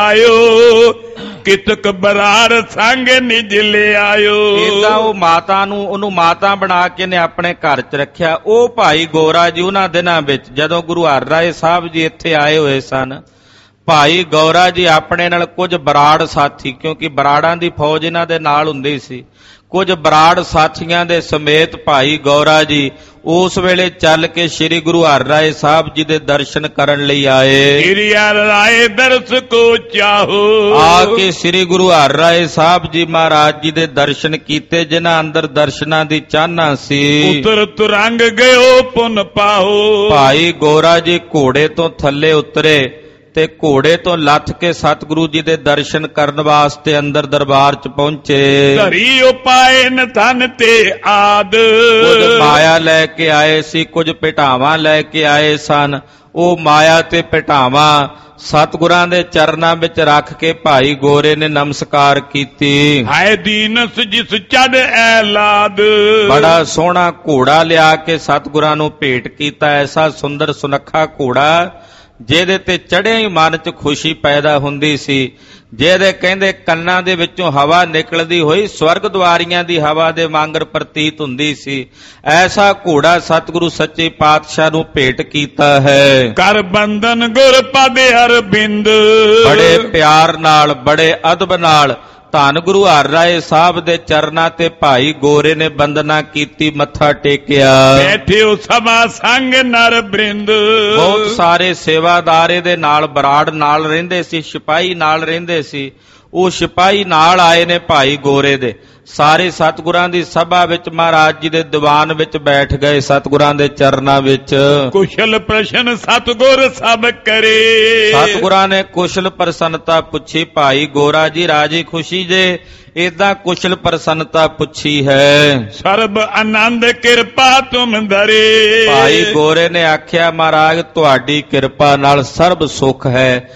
ਆਇਓ, ਕਿਤਕ ਬਰਾੜ ਸੰਗ ਨਿਜ ਲੈ ਆਇਓ। ਇਦਾਂ ਉਹ ਮਾਤਾ ਨੂੰ, ਉਹਨੂੰ ਮਾਤਾ ਬਣਾ ਕੇ ਨੇ ਆਪਣੇ ਘਰ 'ਚ ਰੱਖਿਆ। ਉਹ ਭਾਈ ਗੌਰਾ ਜੀ ਉਹਨਾਂ ਦਿਨਾਂ ਵਿੱਚ ਜਦੋਂ ਗੁਰੂ ਹਰਿਰਾਏ ਸਾਹਿਬ ਜੀ ਇੱਥੇ ਆਏ ਹੋਏ ਸਨ, ਭਾਈ ਗੌਰਾ ਜੀ ਆਪਣੇ ਨਾਲ ਕੁਝ ਬਰਾੜ ਸਾਥੀ, ਕਿਉਂਕਿ ਬਰਾੜਾਂ ਦੀ ਫੌਜ ਇਹਨਾਂ ਦੇ ਨਾਲ ਹੁੰਦੀ ਸੀ, ਕੁਝ ਬਰਾੜ ਸਾਥੀਆਂ ਦੇ ਸਮੇਤ ਭਾਈ ਗੌਰਾ ਜੀ ਉਸ ਵੇਲੇ ਚੱਲ ਕੇ ਸ੍ਰੀ ਗੁਰੂ ਹਰਿਰਾਏ ਸਾਹਿਬ ਜੀ ਦੇ ਦਰਸ਼ਨ ਕਰਨ ਲਈ ਆਏ। ਸ੍ਰੀ ਹਰਿਰਾਏ ਦਰਸ ਕੋ ਚਾਹੋ, ਆ ਕੇ ਸ੍ਰੀ ਗੁਰੂ ਹਰਿਰਾਏ ਸਾਹਿਬ ਜੀ ਮਹਾਰਾਜ ਜੀ ਦੇ ਦਰਸ਼ਨ ਕੀਤੇ, ਜਿਨ੍ਹਾਂ ਅੰਦਰ ਦਰਸ਼ਨਾਂ ਦੀ ਚਾਹਨਾ ਸੀ। ਉਤਰ ਤੁਰੰਗ ਗਇਓ ਪੁਨ ਪਾਹੋ, ਭਾਈ ਗੌਰਾ ਜੀ ਘੋੜੇ ਤੋਂ ਥੱਲੇ ਉਤਰੇ ਤੇ ਘੋੜੇ ਤੋਂ ਲੱਥ ਕੇ ਸਤਿਗੁਰੂ ਜੀ ਦੇ ਦਰਸ਼ਨ ਕਰਨ ਵਾਸਤੇ ਅੰਦਰ ਦਰਬਾਰ 'ਚ ਪਹੁੰਚੇ। ਧਰੀ ਉਪਾਏ ਨ ਧਨ ਤੇ ਆਦ, ਕੁਝ ਮਾਇਆ ਲੈ ਕੇ ਆਏ ਸੀ, ਕੁਝ ਭੇਟਾਵਾਂ ਲੈ ਕੇ ਆਏ ਸਨ। ਉਹ ਮਾਇਆ ਤੇ ਭੇਟਾਵਾਂ ਸਤਿਗੁਰਾਂ ਦੇ ਚਰਨਾਂ ਵਿੱਚ ਰੱਖ ਕੇ ਭਾਈ ਗੋਰੇ ਨੇ ਨਮਸਕਾਰ ਕੀਤੀ। ਹਾਏ ਦੀਨਸ ਜਿਸ ਚੜ ਐਲਾਦ, ਬੜਾ ਸੋਹਣਾ ਘੋੜਾ ਲਿਆ ਕੇ ਸਤਿਗੁਰਾਂ ਨੂੰ ਭੇਟ ਕੀਤਾ। ਐਸਾ ਸੁੰਦਰ ਸੁਨੱਖਾ ਘੋੜਾ ਜਿਹਦੇ ਤੇ ਚੜ੍ਹਿਆ ਹੀ ਮਨ 'ਚ ਖੁਸ਼ੀ ਪੈਦਾ ਹੁੰਦੀ ਸੀ, ਜਿਹਦੇ ਕਹਿੰਦੇ ਕੰਨਾਂ ਦੇ ਵਿੱਚੋਂ ਹਵਾ ਨਿਕਲਦੀ ਹੋਈ ਸਵਰਗ ਦੁਆਰੀਆਂ ਦੀ ਹਵਾ ਦੇ ਵਾਂਗਰ ਪ੍ਰਤੀਤ ਹੁੰਦੀ ਸੀ। ਐਸਾ ਘੋੜਾ ਸਤਿਗੁਰੂ ਸੱਚੇ ਪਾਤਸ਼ਾਹ ਨੂੰ ਭੇਟ ਕੀਤਾ ਹੈ। ਕਰ ਬੰਧਨ ਗੁਰ ਪਦ ਅਰਬਿੰਦ, ਬੜੇ ਪਿਆਰ ਨਾਲ, ਬੜੇ ਅਦਬ ਨਾਲ ਧੰਨ ਗੁਰੂ ਹਰਿਰਾਏ ਸਾਹਿਬ ਦੇ ਚਰਨਾਂ ਤੇ ਭਾਈ ਗੋਰੇ ਨੇ ਬੰਦਨਾ ਕੀਤੀ, ਮੱਥਾ ਟੇਕਿਆ। ਬੈਠਿਓ ਸਭਾ ਸੰਗ ਨਰ ਬ੍ਰਿੰਦ, ਬਹੁਤ ਸਾਰੇ ਸੇਵਾਦਾਰ ਇਹਦੇ ਨਾਲ, ਬਰਾੜ ਨਾਲ ਰਹਿੰਦੇ ਸੀ, ਸਿਪਾਹੀ ਨਾਲ ਰਹਿੰਦੇ ਸੀ। ਉਹ ਸਿਪਾਹੀ ਨਾਲ ਆਏ ਨੇ ਭਾਈ ਗੋਰੇ ਦੇ। ਸਾਰੇ ਸਤਿਗੁਰਾਂ ਦੀ ਸਭਾ ਵਿੱਚ, ਮਹਾਰਾਜ ਜੀ ਦੇ ਦੀਵਾਨ ਵਿੱਚ ਬੈਠ ਗਏ ਸਤਿਗੁਰਾਂ ਦੇ ਚਰਨਾਂ ਵਿੱਚ। ਕੁਸ਼ਲ ਪ੍ਰਸ਼ਨ ਸਤਿਗੁਰ ਸਭ ਕਰੇ, ਸਤਿਗੁਰਾਂ ਨੇ ਕੁਸ਼ਲ ਪ੍ਰਸੰਨਤਾ ਪੁੱਛੀ। ਭਾਈ ਗੋਰਾ ਜੀ ਰਾਜੀ ਖੁਸ਼ੀ ਜੇ, ਏਦਾਂ ਕੁਸ਼ਲ ਪ੍ਰਸੰਨਤਾ ਪੁੱਛੀ ਹੈ। ਸਰਬ ਆਨੰਦ ਕਿਰਪਾ ਤੁਮ ਧਰੇ, ਭਾਈ ਗੋਰੇ ਨੇ ਆਖਿਆ ਮਹਾਰਾਜ ਤੁਹਾਡੀ ਕਿਰਪਾ ਨਾਲ ਸਰਬ ਸੁੱਖ ਹੈ,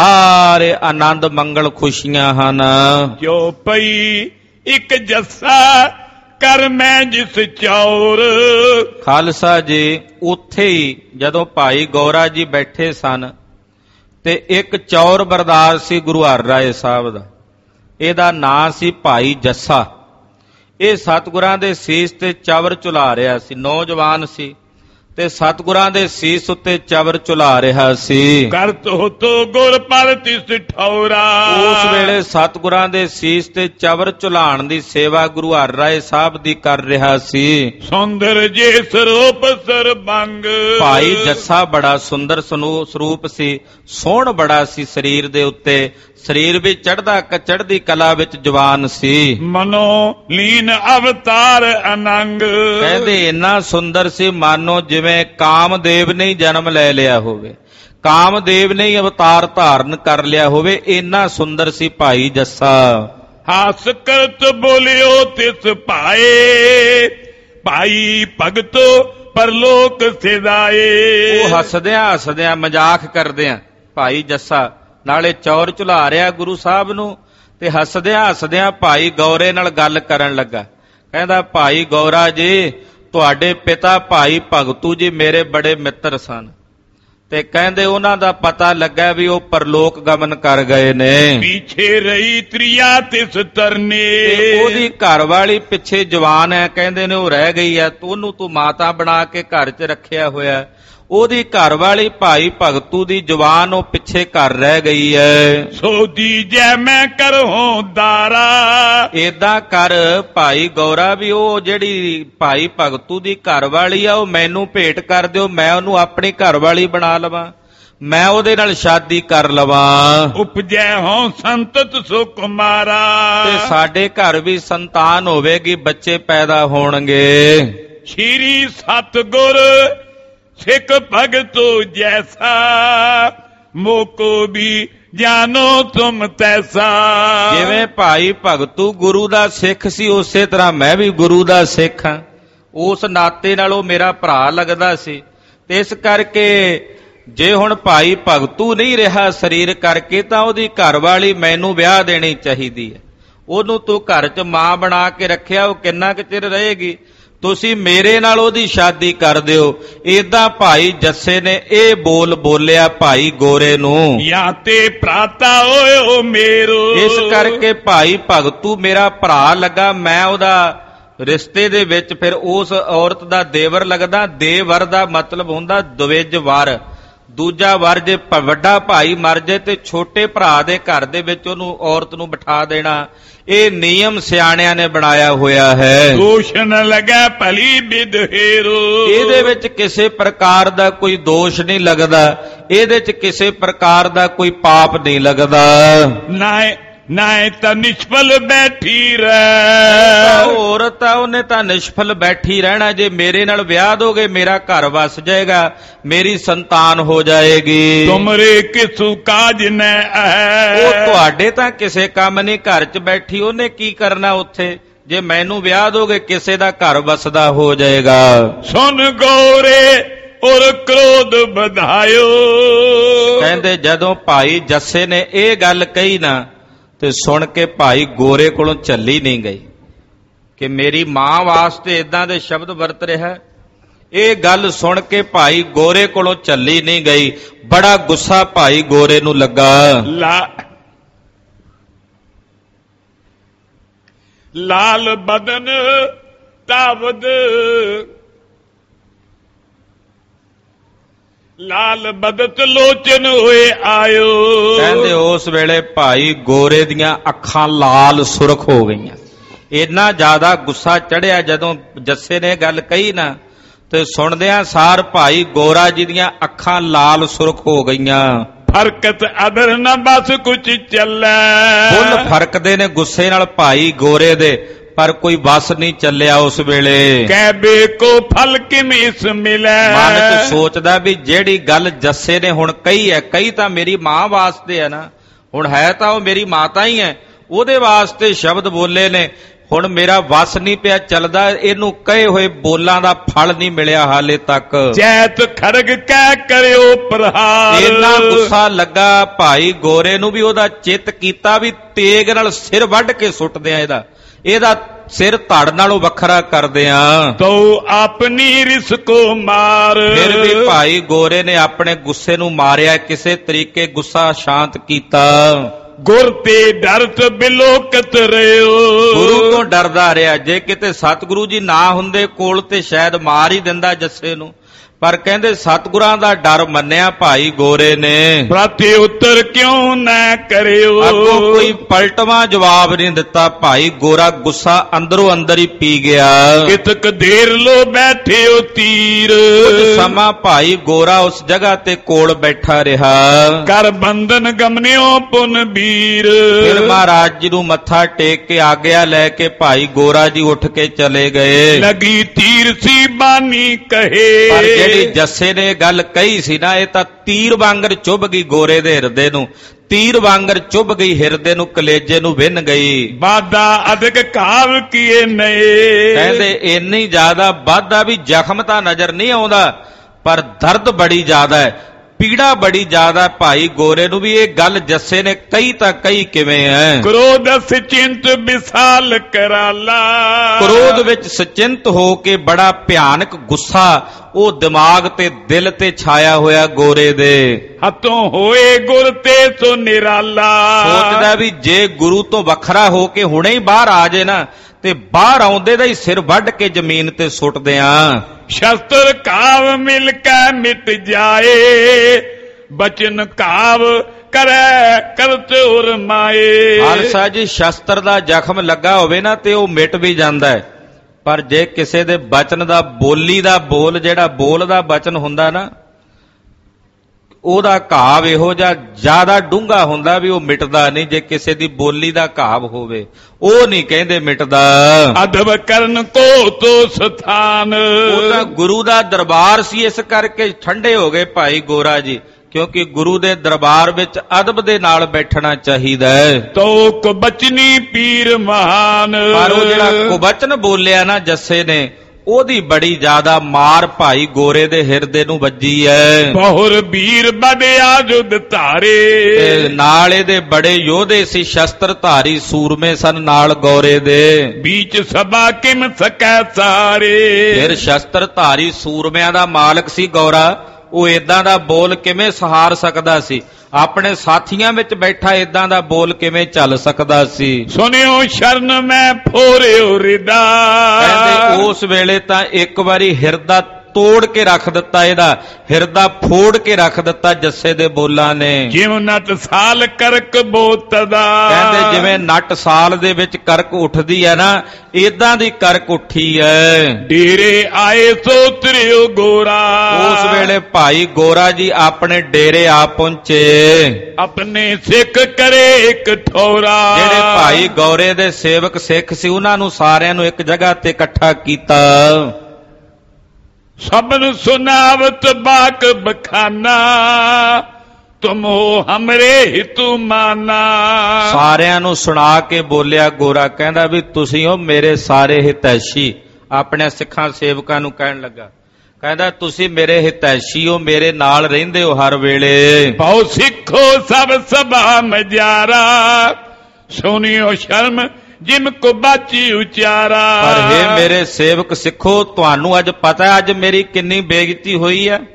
ਸਾਰੇ ਆਨੰਦ ਮੰਗਲ ਖੁਸ਼ੀਆਂ ਹਨ। ਜੋ ਪਈ ਇੱਕ ਜੱਸਾ ਕਰ ਮੈਂ ਜਿਸ ਚੌਰ। ਖਾਲਸਾ ਜੀ ਉੱਥੇ ਹੀ ਜਦੋਂ ਭਾਈ ਗੌਰਾ ਜੀ ਬੈਠੇ ਸਨ ਤੇ ਇੱਕ ਚੌਰ ਬਰਦਾਰ ਸੀ ਗੁਰੂ ਹਰਿਰਾਏ ਸਾਹਿਬ ਦਾ, ਇਹਦਾ ਨਾਂ ਸੀ ਭਾਈ ਜੱਸਾ। ਇਹ ਸਤਿਗੁਰਾਂ ਦੇ ਸੀਸ ਤੇ ਚਵਰ ਝੁਲਾ ਰਿਹਾ ਸੀ, ਨੌਜਵਾਨ ਸੀ ਤੇ ਸਤਿਗੁਰਾਂ ਦੇ ਸੀਸ ਉੱਤੇ ਚਵਰ ਝੁਲਾ ਰਿਹਾ ਸੀ। ਕਰ ਤੋ ਗੁਰ ਪਰ ਤਿਸ ਠੌਰਾ, ਉਸ ਵੇਲੇ ਸਤਿਗੁਰਾਂ ਦੇ ਸੀਸ ਤੇ ਚਵਰ ਝੁਲਾਣ ਦੀ ਸੇਵਾ ਗੁਰੂ ਹਰਿਰਾਏ ਸਾਹਿਬ ਦੀ ਕਰ ਰਿਹਾ ਸੀ। ਸੁੰਦਰ ਜੇ ਸਰੂਪ ਸਰਬੰਗ, ਭਾਈ ਜੱਸਾ ਬੜਾ ਸੁੰਦਰ ਸਰੂਪ ਸੀ, ਸੋਹਣ ਬੜਾ ਸੀ ਸਰੀਰ ਦੇ ਉੱਤੇ, ਸਰੀਰ ਵੀ ਚੜ੍ਹਦੀ ਕਲਾ ਵਿੱਚ ਜਵਾਨ ਸੀ। ਮਨੋ ਲੀਨ ਅਵਤਾਰ ਅਨੰਗ, ਕਹਿੰਦੇ ਇੰਨਾ ਸੁੰਦਰ ਸੀ ਮਾਨੋ ਜਿਵੇਂ ਕਾਮਦੇਵ ਨੇ ਹੀ ਜਨਮ ਲੈ ਲਿਆ ਹੋਵੇ, ਕਾਮਦੇਵ ਨੇ ਹੀ ਅਵਤਾਰ ਧਾਰਨ ਕਰ ਲਿਆ ਹੋਵੇ, ਇੰਨਾ ਸੁੰਦਰ ਸੀ ਭਾਈ ਜੱਸਾ। ਹਾਸ ਕਰਤ ਬੋਲਿਓ ਤਿਸ ਭਾਏ, ਭਾਈ ਭਗਤੋ ਪਰਲੋਕ ਸਿਦਾਏ। ਉਹ ਹੱਸਦਿਆਂ ਮਜ਼ਾਕ ਕਰਦਿਆਂ ਭਾਈ ਜੱਸਾ ਨਾਲੇ ਚੌਰ ਝੁਲਾ ਰਿਹਾ ਗੁਰੂ ਸਾਹਿਬ ਨੂੰ, ਤੇ ਹੱਸਦਿਆਂ ਭਾਈ ਗੌਰੇ ਨਾਲ ਗੱਲ ਕਰਨ ਲੱਗਾ। ਕਹਿੰਦਾ ਭਾਈ ਗੌਰਾ ਜੀ, ਤੁਹਾਡੇ ਪਿਤਾ ਭਾਈ ਭਗਤੂ ਜੀ ਮੇਰੇ ਬੜੇ ਮਿੱਤਰ ਸਨ, ਤੇ ਕਹਿੰਦੇ ਉਹਨਾਂ ਦਾ ਪਤਾ ਲੱਗਾ ਵੀ ਉਹ ਪਰਲੋਕ ਗਮਨ ਕਰ ਗਏ ਨੇ। ਪਿੱਛੇ ਰਹੀ ਤ੍ਰਿਆ ਤਿਸ ਤਰਨੇ, ਉਹਦੀ ਘਰ ਵਾਲੀ ਪਿੱਛੇ ਜਵਾਨ ਹੈ, ਕਹਿੰਦੇ ਨੇ ਉਹ ਰਹਿ ਗਈ ਹੈ, ਉਹਨੂੰ ਤੂੰ ਮਾਤਾ ਬਣਾ ਕੇ ਘਰ 'ਚ ਰੱਖਿਆ ਹੋਇਆ। ਉਹਦੀ ਘਰ ਵਾਲੀ ਭਾਈ ਭਗਤੂ ਦੀ ਜਵਾਨ ਉਹ ਪਿੱਛੇ ਘਰ ਰਹਿ ਗਈ ਹੈ। ਸੋ ਦੀਜੈ ਮੈਂ ਕਰਹੋਂ ਦਾਰਾ, ਏਦਾਂ ਕਰ ਭਾਈ ਗੌਰਾ ਵੀ ਉਹ ਜਿਹੜੀ ਭਾਈ ਭਗਤੂ ਦੀ ਘਰ ਵਾਲੀ ਆ ਉਹ ਮੈਨੂੰ ਭੇਟ ਕਰ ਦਿਓ, ਮੈਂ ਉਹਨੂੰ ਆਪਣੀ ਘਰ ਵਾਲੀ ਬਣਾ ਲਵਾਂ, ਮੈਂ ਉਹਦੇ ਨਾਲ ਸ਼ਾਦੀ ਕਰ ਲਵਾਂ। ਉਪਜੈ ਹੋਂ ਸੰਤਤ ਸੋ ਕੁਮਾਰਾ, ਤੇ ਸਾਡੇ ਘਰ ਵੀ ਸੰਤਾਨ ਹੋਵੇਗੀ, ਬੱਚੇ ਪੈਦਾ ਹੋਣਗੇ। ਸ਼੍ਰੀ ਸਤਿਗੁਰ सिख भगतो जैसा, मोको भी जानो तुम तैसा। ਜਿਵੇਂ ਭਾਈ ਭਗਤੂ ਗੁਰੂ ਦਾ ਸਿੱਖ ਸੀ ਉਸੇ ਤਰ੍ਹਾਂ ਮੈਂ ਵੀ ਗੁਰੂ ਦਾ ਸਿੱਖ ਹਾਂ। ਉਸ ਨਾਤੇ ਨਾਲ ਉਹ ਮੇਰਾ ਭਰਾ ਲੱਗਦਾ ਸੀ ਤੇ ਇਸ ਕਰਕੇ ਜੇ ਹੁਣ ਭਾਈ ਭਗਤੂ ਨਹੀਂ ਰਿਹਾ ਸਰੀਰ ਕਰਕੇ ਤਾਂ ਉਹਦੀ ਘਰਵਾਲੀ ਮੈਨੂੰ ਵਿਆਹ ਦੇਣੀ ਚਾਹੀਦੀ ਹੈ। ਉਹਨੂੰ ਤੂੰ ਘਰ 'ਚ ਮਾਂ ਬਣਾ ਕੇ ਰੱਖਿਆ, ਉਹ ਕਿੰਨਾ ਕੁ ਚਿਰ ਰਹੇਗੀ? ਤੁਸੀਂ ਮੇਰੇ ਨਾਲ ਉਹਦੀ ਸ਼ਾਦੀ ਕਰ ਦਿਓ। ਏਦਾਂ ਭਾਈ ਜੱਸੇ ਨੇ ਇਹ ਬੋਲ ਬੋਲਿਆ ਭਾਈ ਗੋਰੇ ਨੂੰ। ਜਾਂ ਤੇ ਭਰਾਤਾ ਓਏ ਮੇਰੋ, ਇਸ ਕਰਕੇ ਭਾਈ ਭਗਤੂ ਮੇਰਾ ਭਰਾ ਲੱਗਾ, ਮੈਂ ਉਹਦਾ ਰਿਸ਼ਤੇ ਦੇ ਵਿੱਚ ਫਿਰ ਉਸ ਔਰਤ ਦਾ ਦੇਵਰ ਲੱਗਦਾ। ਦੇਵਰ ਦਾ ਮਤਲਬ ਹੁੰਦਾ ਦਵਿਜ ਵਰ। ਦੂਜਾ ਵਰ ਜੇ ਵੱਡਾ ਭਾਈ ਮਰ ਜਾਏ ਤੇ ਛੋਟੇ ਭਰਾ ਦੇ ਘਰ ਦੇ ਵਿੱਚ ਉਹਨੂੰ ਔਰਤ ਨੂੰ ਬਿਠਾ ਦੇਣਾ। ਇਹ ਨਿਯਮ ਸਿਆਣਿਆਂ ਨੇ ਬਣਾਇਆ ਹੋਇਆ ਹੈ। ਦੋਸ਼ ਨ ਲਗਾ ਭਲੀ ਬਿਦਹੇਰੋ, ਇਹਦੇ ਵਿੱਚ ਕਿਸੇ ਪ੍ਰਕਾਰ ਦਾ ਕੋਈ ਦੋਸ਼ ਨਹੀਂ ਲੱਗਦਾ, ਇਹਦੇ ਵਿੱਚ ਕਿਸੇ ਪ੍ਰਕਾਰ ਦਾ ਕੋਈ ਪਾਪ ਨਹੀਂ ਲੱਗਦਾ। ਨਾ ਤਾਂ ਨਿਸ਼ਫਲ ਬੈਠੀ ਰਹਿ, ਔਰਤ ਆ ਉਹਨੇ ਤਾਂ ਨਿਸ਼ਫਲ ਬੈਠੀ ਰਹਿਣਾ। ਜੇ ਮੇਰੇ ਨਾਲ ਵਿਆਹ ਦੋਗੇ ਮੇਰਾ ਘਰ ਵਸ ਜਾਏਗਾ, ਮੇਰੀ ਸੰਤਾਨ ਹੋ ਜਾਏਗੀ। ਤੁਮਰੇ ਕਿਸੂ ਕਾਜ ਨ ਹੈ, ਉਹ ਤੁਹਾਡੇ ਤਾਂ ਕਿਸੇ ਕੰਮ ਨਹੀਂ, ਘਰ 'ਚ ਬੈਠੀ ਉਹਨੇ ਕੀ ਕਰਨਾ ਉੱਥੇ? ਜੇ ਮੈਨੂੰ ਵਿਆਹ ਦੋਗੇ ਕਿਸੇ ਦਾ ਘਰ ਵਸਦਾ ਹੋ ਜਾਏਗਾ। ਸੁਨ ਗੋਰੇ ਔਰ ਕ੍ਰੋਧ ਵਧਾਇਓ, ਕਹਿੰਦੇ ਜਦੋਂ ਭਾਈ ਜੱਸੇ ਨੇ ਇਹ ਗੱਲ ਕਹੀ ਨਾ ਤੇ ਸੁਣ ਕੇ ਭਾਈ ਗੋਰੇ ਕੋਲੋਂ ਚੱਲੀ ਨਹੀਂ ਗਈ ਕਿ ਮੇਰੀ ਮਾਂ ਵਾਸਤੇ ਇਦਾਂ ਦੇ ਸ਼ਬਦ ਵਰਤ ਰਿਹਾ। ਇਹ ਗੱਲ ਸੁਣ ਕੇ ਭਾਈ ਗੋਰੇ ਕੋਲੋਂ ਚੱਲੀ ਨਹੀਂ ਗਈ। ਬੜਾ ਗੁੱਸਾ ਭਾਈ ਗੋਰੇ ਨੂੰ ਲੱਗਾ। ਲਾਲ ਬਦਨ ਤਾਵਦ, ਲਾਲ ਬਦਤ ਲੋਚਨ ਹੋਏ ਆਇਓ। ਕਹਿੰਦੇ ਉਸ ਵੇਲੇ ਭਾਈ ਗੋਰੇ ਦੀਆਂ ਅੱਖਾਂ ਲਾਲ ਸੁਰਖ ਹੋ ਗਈਆਂ। ਇੰਨਾ ਜ਼ਿਆਦਾ ਗੁੱਸਾ ਚੜਿਆ ਜਦੋਂ ਜੱਸੇ ਨੇ ਗੱਲ ਕਹੀ ਨਾ ਤੇ ਸੁਣਦਿਆਂ ਸਾਰ ਭਾਈ ਗੋਰਾ ਜੀ ਦੀਆਂ ਅੱਖਾਂ ਲਾਲ ਸੁਰਖ ਹੋ ਗਈਆਂ। ਫਰਕਤ ਅਦਰ ਨਾ ਬਸ ਕੁਛ ਚੱਲੈ, ਫੁੱਲ ਫਰਕਦੇ ਨੇ ਗੁੱਸੇ ਨਾਲ ਭਾਈ ਗੋਰੇ ਦੇ, ਪਰ ਕੋਈ ਵਸ ਨਹੀਂ ਚੱਲਿਆ ਉਸ ਵੇਲੇ। ਕਹਿਬੇ ਕੋ ਫਲ ਕਿਮਿਸ ਮਿਲੈ, ਮਨ 'ਚ ਸੋਚਦਾ ਵੀ ਜਿਹੜੀ ਗੱਲ ਜੱਸੇ ਨੇ ਹੁਣ ਕਹੀ ਹੈ, ਕਹੀ ਤਾਂ ਮੇਰੀ ਮਾਂ ਵਾਸਤੇ ਹੈ ਨਾ, ਹੁਣ ਹੈ ਤਾਂ ਉਹ ਮੇਰੀ ਮਾਤਾ ਹੀ ਹੈ, ਉਹਦੇ ਵਾਸਤੇ ਸ਼ਬਦ ਬੋਲੇ ਨੇ, ਹੁਣ ਮੇਰਾ ਵਸ ਨਹੀਂ ਪਿਆ ਚੱਲਦਾ। ਇਹਨੂੰ ਕਹੇ ਹੋਏ ਬੋਲਾਂ ਦਾ ਫਲ ਨਹੀਂ ਮਿਲਿਆ ਹਾਲੇ ਤੱਕ। ਜੈਤ ਖੜਗ ਕਹਿ ਕਰਿਓ ਪ੍ਰਹਾਰ, ਇੰਨਾ ਗੁੱਸਾ ਲੱਗਾ ਭਾਈ ਗੋਰੇ ਨੂੰ ਵੀ ਉਹਦਾ ਚਿੱਤ ਕੀਤਾ ਵੀ ਤੇਗ ਨਾਲ ਸਿਰ ਵੱਢ ਕੇ ਸੁੱਟਦੇ ਆ, ਇਹਦਾ ਸਿਰ ਧੜ ਨਾਲੋਂ ਵੱਖਰਾ ਕਰਦੇ ਆ। ਤੋ ਆਪਣੀ ਰਿਸ ਕੋ ਮਾਰ, ਫਿਰ ਵੀ ਭਾਈ ਗੋਰੇ ਨੇ ਆਪਣੇ ਗੁੱਸੇ ਨੂੰ ਮਾਰਿਆ, ਕਿਸੇ ਤਰੀਕੇ ਗੁੱਸਾ ਸ਼ਾਂਤ ਕੀਤਾ। ਗੁਰ ਤੇ ਡਰਤ ਬਿਲੋਕਤ ਰਿਓ, ਗੁਰੂ ਤੋਂ ਡਰਦਾ ਰਿਹਾ। ਜੇ ਕਿਤੇ ਸਤਿਗੁਰੂ ਜੀ ਨਾ ਹੁੰਦੇ ਕੋਲ ਤੇ ਸ਼ਾਇਦ ਮਾਰ ਹੀ ਦਿੰਦਾ ਜੱਸੇ ਨੂੰ, ਪਰ ਕਹਿੰਦੇ ਸਤਿਗੁਰਾਂ ਦਾ ਡਰ ਮੰਨਿਆ ਭਾਈ ਗੋਰੇ ਨੇ। ਪ੍ਰਤੀ ਉੱਤਰ ਕਿਉਂ ਨਾ ਕਰਿਓ, ਅੱਗੋਂ ਕੋਈ ਪਲਟਵਾਂ ਜਵਾਬ ਨਹੀਂ ਦਿੱਤਾ। ਭਾਈ ਗੋਰਾ ਗੁੱਸਾ ਅੰਦਰੋਂ ਅੰਦਰ ਹੀ ਪੀ ਗਿਆ। ਕਿਤਕ ਦੇਰ ਲੋ ਬੈਠਿਓ ਤੀਰ, ਕੁਝ ਸਮਾਂ ਭਾਈ ਗੋਰਾ ਉਸ ਜਗ੍ਹਾ ਤੇ ਕੋਲ ਬੈਠਾ ਰਿਹਾ। ਕਰ ਬੰਧਨ ਗਮਨਿਓ ਪੁਨ ਵੀਰ, ਫਿਰ ਮਹਾਰਾਜ ਜੀ ਨੂੰ ਮੱਥਾ ਟੇਕ ਕੇ ਆਗਿਆ ਲੈ ਕੇ ਭਾਈ ਗੋਰਾ ਜੀ ਉੱਠ ਕੇ ਚਲੇ ਗਏ। ਲਗੀ ਤੀਰ ਸੀ ਬਾਨੀ ਕਹੇ, ਪਰ ਜਿਹੜੀ ਜੱਸੇ ਨੇ ਗੱਲ ਕਹੀ ਸੀ ਨਾ, ਇਹ ਤਾਂ ਤੀਰ ਵਾਂਗਰ ਚੁੱਭ ਗਈ ਗੋਰੇ ਦੇ ਹਿਰਦੇ ਨੂੰ, ਤੀਰ ਵਾਂਗਰ ਚੁੱਭ ਗਈ ਹਿਰਦੇ ਨੂੰ, ਕਲੇਜੇ ਨੂੰ ਵਿੰਨ ਗਈ। ਬਾਦਾ ਅਧਿਕ ਕਾਵ ਕੀਏ ਨਏ, ਕਹਿੰਦੇ ਇੰਨੀ ਜ਼ਿਆਦਾ ਵਾਧਾ ਵੀ ਜ਼ਖਮ ਤਾਂ ਨਜ਼ਰ ਨਹੀਂ ਆਉਂਦਾ, ਪਰ ਦਰਦ ਬੜੀ ਜ਼ਿਆਦਾ ਹੈ, ਪੀੜਾ ਬੜੀ ਜ਼ਿਆਦਾ ਭਾਈ ਗੋਰੇ ਨੂੰ ਵੀ। ਇਹ ਗੱਲ ਜੱਸੇ ਨੇ ਕਹੀ ਤਾਂ ਕਹੀ ਕਿਵੇਂ ਹੈ? ਕ੍ਰੋਧ ਸਚਿੰਤ ਵਿਸਾਲ ਕਰਾਲਾ, ਕ੍ਰੋਧ ਵਿੱਚ ਸਚਿੰਤ ਹੋ ਕੇ ਬੜਾ ਭਿਆਨਕ ਗੁੱਸਾ ਉਹ ਦਿਮਾਗ ਤੇ ਦਿਲ ਤੇ ਛਾਇਆ ਹੋਇਆ ਗੋਰੇ ਦੇ। ਹੱਥੋਂ ਹੋਏ ਗੁਰ ਤੇ ਸੋ ਨਿਰਾਲਾ, ਸੋਚਦਾ ਵੀ ਜੇ ਗੁਰੂ ਤੋਂ ਵੱਖਰਾ ਹੋ ਕੇ ਹੁਣੇ ਹੀ ਬਾਹਰ ਆ ਜੇ ਨਾ ਤੇ ਬਾਹਰ ਆਉਂਦੇ ਦਾ ਹੀ ਸਿਰ ਵੱਢ ਕੇ ਜ਼ਮੀਨ ਤੇ ਸੁੱਟ ਦਿਆਂ। ਸ਼ਸਤਰ ਕਾਵ ਮਿਲ ਕੇ ਮਿਟ ਜਾਏ, ਬਚਨ ਕਾਵ ਕਰੈ ਕਰਤ ਉਰ ਮਾਏ। ਖਾਲਸਾ ਜੀ ਸ਼ਸਤਰ ਦਾ ਜ਼ਖਮ ਲੱਗਾ ਹੋਵੇ ਨਾ ਤੇ ਉਹ ਮਿਟ ਵੀ ਜਾਂਦਾ ਹੈ, ਪਰ ਜੇ ਕਿਸੇ ਦੇ ਬਚਨ ਦਾ, ਬੋਲੀ ਦਾ ਬੋਲ, ਜਿਹੜਾ ਬੋਲ ਦਾ ਬਚਨ ਹੁੰਦਾ ਨਾ, ਉਹਦਾ ਘਾਵ ਇਹੋ ਜਿਹਾ ਜ਼ਿਆਦਾ ਡੂੰਘਾ ਹੁੰਦਾ ਵੀ ਉਹ ਮਿਟਦਾ ਨਹੀਂ। ਜੇ ਕਿਸੇ ਦੀ ਬੋਲੀ ਦਾ ਘਾਵ ਹੋਵੇ ਉਹ ਨਹੀਂ ਕਹਿੰਦੇ ਮਿਟਦਾ। ਅਦਬ ਕਰਨ ਕੋ ਤੋ ਸਥਾਨ, ਉਹ ਤਾਂ ਗੁਰੂ ਦਾ ਦਰਬਾਰ ਸੀ, ਇਸ ਕਰਕੇ ਠੰਡੇ ਹੋ ਗਏ ਭਾਈ ਗੋਰਾ ਜੀ, ਕਿਉਂਕਿ ਗੁਰੂ ਦੇ ਦਰਬਾਰ ਵਿੱਚ ਅਦਬ ਦੇ ਨਾਲ ਬੈਠਣਾ ਚਾਹੀਦਾ ਹੈ। ਤੋ ਕੁਬਚਨੀ ਪੀਰ ਮਹਾਨ, ਪਰ ਉਹ ਜਿਹੜਾ ਕੁਬਚਨ ਬੋਲਿਆ ਨਾ ਜੱਸੇ ਨੇ, ਉਹਦੀ ਬੜੀ ਜ਼ਿਆਦਾ ਮਾਰ ਭਾਈ ਗੋਰੇ ਦੇ ਹਿਰਦੇ ਨੂੰ ਵੱਜੀ ਹੈ। ਬਹੁਰ ਵੀਰ ਬੜਿਆ ਜੁਦ ਧਾਰੇ, ਨਾਲ ਇਹਦੇ ਬੜੇ ਯੋਧੇ ਸੀ, ਸ਼ਸਤਰ ਧਾਰੀ ਸੂਰਮੇ ਸਨ ਨਾਲ ਗੋਰੇ ਦੇ। बीच सभा किम सकੈ ਸਾਰੇ, ਫਿਰ ਸ਼ਸਤਰ ਧਾਰੀ ਸੂਰਮਿਆਂ ਦਾ ਮਾਲਕ ਸੀ ਗੋਰਾ, ਉਹ ਏਦਾਂ ਦਾ ਬੋਲ ਕਿਵੇਂ ਸਹਾਰ ਸਕਦਾ ਸੀ? ਆਪਣੇ ਸਾਥੀਆਂ ਵਿੱਚ ਬੈਠਾ ਏਦਾਂ ਦਾ ਬੋਲ ਕਿਵੇਂ ਚੱਲ ਸਕਦਾ ਸੀ? ਸੁਣਿਓ ਸ਼ਰਨ ਮੈਂ ਫੋਰਿਓ ਰਿਦਾ, ਕਹਿੰਦੇ ਉਸ ਵੇਲੇ ਤਾਂ ਇੱਕ ਵਾਰੀ ਹਿਰਦਾ ਤੋੜ ਕੇ ਰੱਖ ਦਿੱਤਾ, ਇਹਦਾ ਹਿਰਦਾ ਫੋੜ ਕੇ ਰੱਖ ਦਿੱਤਾ ਜੱਸੇ ਦੇ ਬੋਲਾਂ ਨੇ। ਜਿਉ ਨਟ ਸਾਲ ਕਰਕ ਬੋਤਦਾ, ਕਹਿੰਦੇ ਜਿਵੇਂ ਨਟ ਸਾਲ ਦੇ ਵਿੱਚ ਕਰਕ ਉੱਠਦੀ ਹੈ ਨਾ, ਏਦਾਂ ਦੀ ਕਰਕ ਉੱਠੀ ਹੈ। ਡੇਰੇ ਆਏ ਸੋ ਤਰਿਓ ਗੋਰਾ, ਉਸ ਵੇਲੇ ਭਾਈ ਗੋਰਾ ਜੀ ਆਪਣੇ ਡੇਰੇ ਆ ਪਹੁੰਚੇ। ਆਪਣੇ ਸਿੱਖ ਕਰੇ ਇੱਕ ਠੋਰਾ, ਜਿਹੜੇ ਭਾਈ ਗੋਰੇ ਦੇ ਸੇਵਕ ਸਿੱਖ ਸੀ ਉਹਨਾਂ ਨੂੰ ਸਾਰਿਆਂ ਨੂੰ ਇੱਕ ਜਗ੍ਹਾ ਤੇ ਇਕੱਠਾ ਕੀਤਾ। ਸਭਨ ਸੁਨਾਵਤ ਬਾਕ ਬਖਾਨਾ, ਤੁਮ ਹੋ ਹਮਰੇ ਹਿਤੂ ਮਾਨਾ। ਸਾਰਿਆਂ ਨੂੰ ਸੁਣਾ ਕੇ ਬੋਲਿਆ ਗੋਰਾ, ਕਹਿੰਦਾ ਵੀ ਤੁਸੀਂ ਹੋ ਮੇਰੇ ਸਾਰੇ ਹਿਤੈਸ਼ੀ। ਆਪਣੇ ਸਿੱਖਾਂ ਸੇਵਕਾਂ ਨੂੰ ਕਹਿਣ ਲੱਗਾ, ਕਹਿੰਦਾ ਤੁਸੀਂ ਮੇਰੇ ਹਿਤੈਸ਼ੀ ਹੋ, ਮੇਰੇ ਨਾਲ ਰਹਿੰਦੇ ਹੋ ਹਰ ਵੇਲੇ। ਪਾਉ ਸਿੱਖੋ ਸਭ ਸਭਾ ਮਜਾਰਾ, ਸੁਣਿਓ ਸ਼ਰਮ ਜਿਮ ਕੋ ਬਾਚੀ ਉਚਾਰਾ। ਪਰ ਹੇ ਮੇਰੇ ਸੇਵਕ ਸਿੱਖੋ, ਤੁਹਾਨੂੰ ਅੱਜ ਪਤਾ ਹੈ ਅੱਜ ਮੇਰੀ ਕਿੰਨੀ ਬੇਇੱਜ਼ਤੀ ਹੋਈ ਹੈ।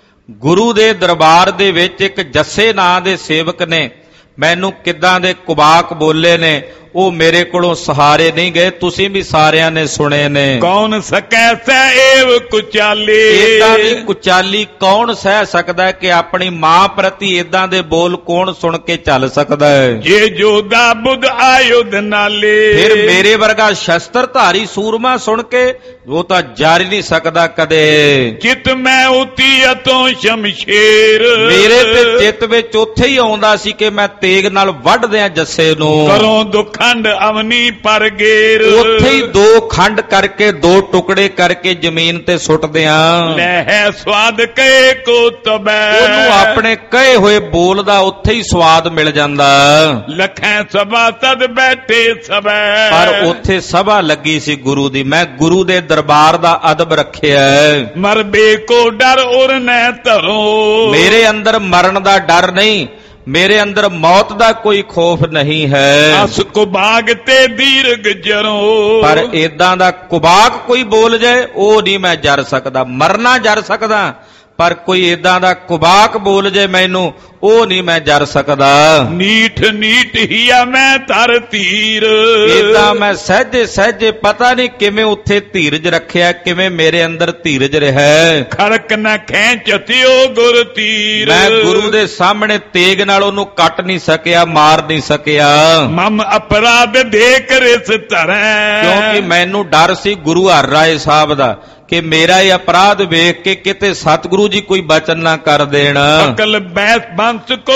ਗੁਰੂ ਦੇ ਦਰਬਾਰ ਦੇ ਵਿੱਚ ਇੱਕ ਜੱਸੇ ਨਾਂ ਦੇ ਸੇਵਕ ਨੇ ਮੈਨੂੰ ਕਿੱਦਾਂ ਦੇ ਕੁਬਾਕ ਬੋਲੇ ਨੇ, ਉਹ ਮੇਰੇ ਕੋਲੋਂ ਸਹਾਰੇ ਨਹੀਂ ਗਏ। ਤੁਸੀਂ ਵੀ ਸਾਰਿਆਂ ਨੇ ਸੁਣੇ ਨੇ। ਕੌਣ ਸਕੈ ਸਹਿ ਕੁਚਾਲੀ, ਏਦਾਂ ਦੀ ਕੁਚਾਲੀ ਕੌਣ ਸਹਿ ਸਕਦਾ ਹੈ ਕਿ ਆਪਣੀ ਮਾਂ ਪ੍ਰਤੀ ਏਦਾਂ ਦੇ ਬੋਲ ਕੌਣ ਸੁਣ ਕੇ ਚੱਲ ਸਕਦਾ ਹੈ? ਜੇ ਜੋਦਾ ਬੁੱਧ ਆਯੁਧ ਨਾਲੇ, ਫਿਰ ਮੇਰੇ ਵਰਗਾ ਸ਼ਸਤਰ ਧਾਰੀ ਸੂਰਮਾ ਸੁਣ ਕੇ ਉਹ ਤਾਂ ਜਾਰੀ ਨਹੀਂ ਸਕਦਾ ਕਦੇ। ਚਿਤ ਮੈਂ ਉਤੀ ਅਤੋਂ ਸ਼ਮਸ਼ੇਰ, ਮੇਰੇ ਤੇ ਚਿੱਤ ਵਿੱਚ ਉੱਥੇ ਹੀ ਆਉਂਦਾ ਸੀ ਕਿ ਮੈਂ ਤੇਗ ਨਾਲ ਵੱਢ ਦਿਆਂ ਜੱਸੇ ਨੂੰ। ਕਰੋ ਦੁਖੰਡ ਅਵਨੀ ਪਰ ਗੇਰ, ਉੱਥੇ ਹੀ ਦੋ ਖੰਡ ਕਰਕੇ ਦੋ ਟੁਕੜੇ ਕਰਕੇ ਜ਼ਮੀਨ ਤੇ ਸੁੱਟ ਦਿਆਂ। ਲੈ ਸਵਾਦ ਕਹੇ ਕੋ ਤਬੈ, ਉਹਨੂੰ ਆਪਣੇ ਕਹੇ ਹੋਏ ਬੋਲ ਦਾ ਉੱਥੇ ਹੀ ਸਵਾਦ ਮਿਲ ਜਾਂਦਾ। ਲੱਖਾਂ ਸਭਾ ਤਦ ਬੈਠੇ ਸਭੈ, ਪਰ ਉੱਥੇ ਸਭਾ ਲੱਗੀ ਸੀ ਗੁਰੂ ਦੀ। ਮੈਂ ਗੁਰੂ ਦੇ ਦਰਬਾਰ ਦਾ ਅਦਬ ਰੱਖਿਆ। ਮਰਬੇ ਕੋ ਡਰ ਉਰ ਨੈ ਧਰੋ, ਮੇਰੇ ਅੰਦਰ ਮਰਨ ਦਾ ਡਰ ਨਹੀਂ, ਮੇਰੇ ਅੰਦਰ ਮੌਤ ਦਾ ਕੋਈ ਖੌਫ ਨਹੀਂ ਹੈ। ਅਸ ਕੁਬਾਗ ਤੇ ਦੀਰਘ ਜਰੋ, ਪਰ ਏਦਾਂ ਦਾ ਕੁਬਾਗ ਕੋਈ ਬੋਲ ਜਾਏ ਉਹ ਨਹੀਂ ਮੈਂ ਜਰ ਸਕਦਾ। ਮਰਨਾ ਜਰ ਸਕਦਾ, ਪਰ ਕੋਈ ਏਦਾਂ ਦਾ ਕੁਬਾਕ ਬੋਲ ਜੇ ਮੈਨੂੰ, ਉਹ ਨਹੀਂ ਮੈਂ ਜਰ ਸਕਦਾ। ਨੀਠ ਨੀਠ ਹੀਆ ਮੈਂ ਧਰ ਧੀਰ, ਏਦਾਂ ਮੈਂ ਸਹਿਜੇ ਸਹਿਜੇ ਪਤਾ ਨਹੀਂ ਕਿਵੇਂ ਉੱਥੇ ਧੀਰਜ ਰੱਖਿਆ, ਕਿਵੇਂ ਮੇਰੇ ਅੰਦਰ ਧੀਰਜ ਰਿਹਾ। ਖੜਕ ਨਾ ਖੈਂਚਤਿਓ ਗੁਰ ਤੀਰ, ਮੈਂ ਗੁਰੂ ਦੇ ਸਾਹਮਣੇ ਤੇਗ ਨਾਲ ਉਹਨੂੰ ਕੱਟ ਨਹੀਂ ਸਕਿਆ, ਮਾਰ ਨਹੀਂ ਸਕਿਆ। ਮਮ ਅਪਰਾਧ ਦੇਖ ਰਿਸ ਧਰੈ, ਕਿਉਂਕਿ ਮੈਨੂੰ ਡਰ ਸੀ ਗੁਰੂ ਹਰ ਰਾਏ ਸਾਹਿਬ ਦਾ ਕਿ ਮੇਰਾ ਇਹ ਅਪਰਾਧ ਵੇਖ ਕੇ ਕਿਤੇ ਸਤਿਗੁਰੂ ਜੀ ਕੋਈ ਬਚਨ ਨਾ ਕਰ ਦੇਣ। ਅਕਲ ਬੈਸ ਬੰਸ ਕੋ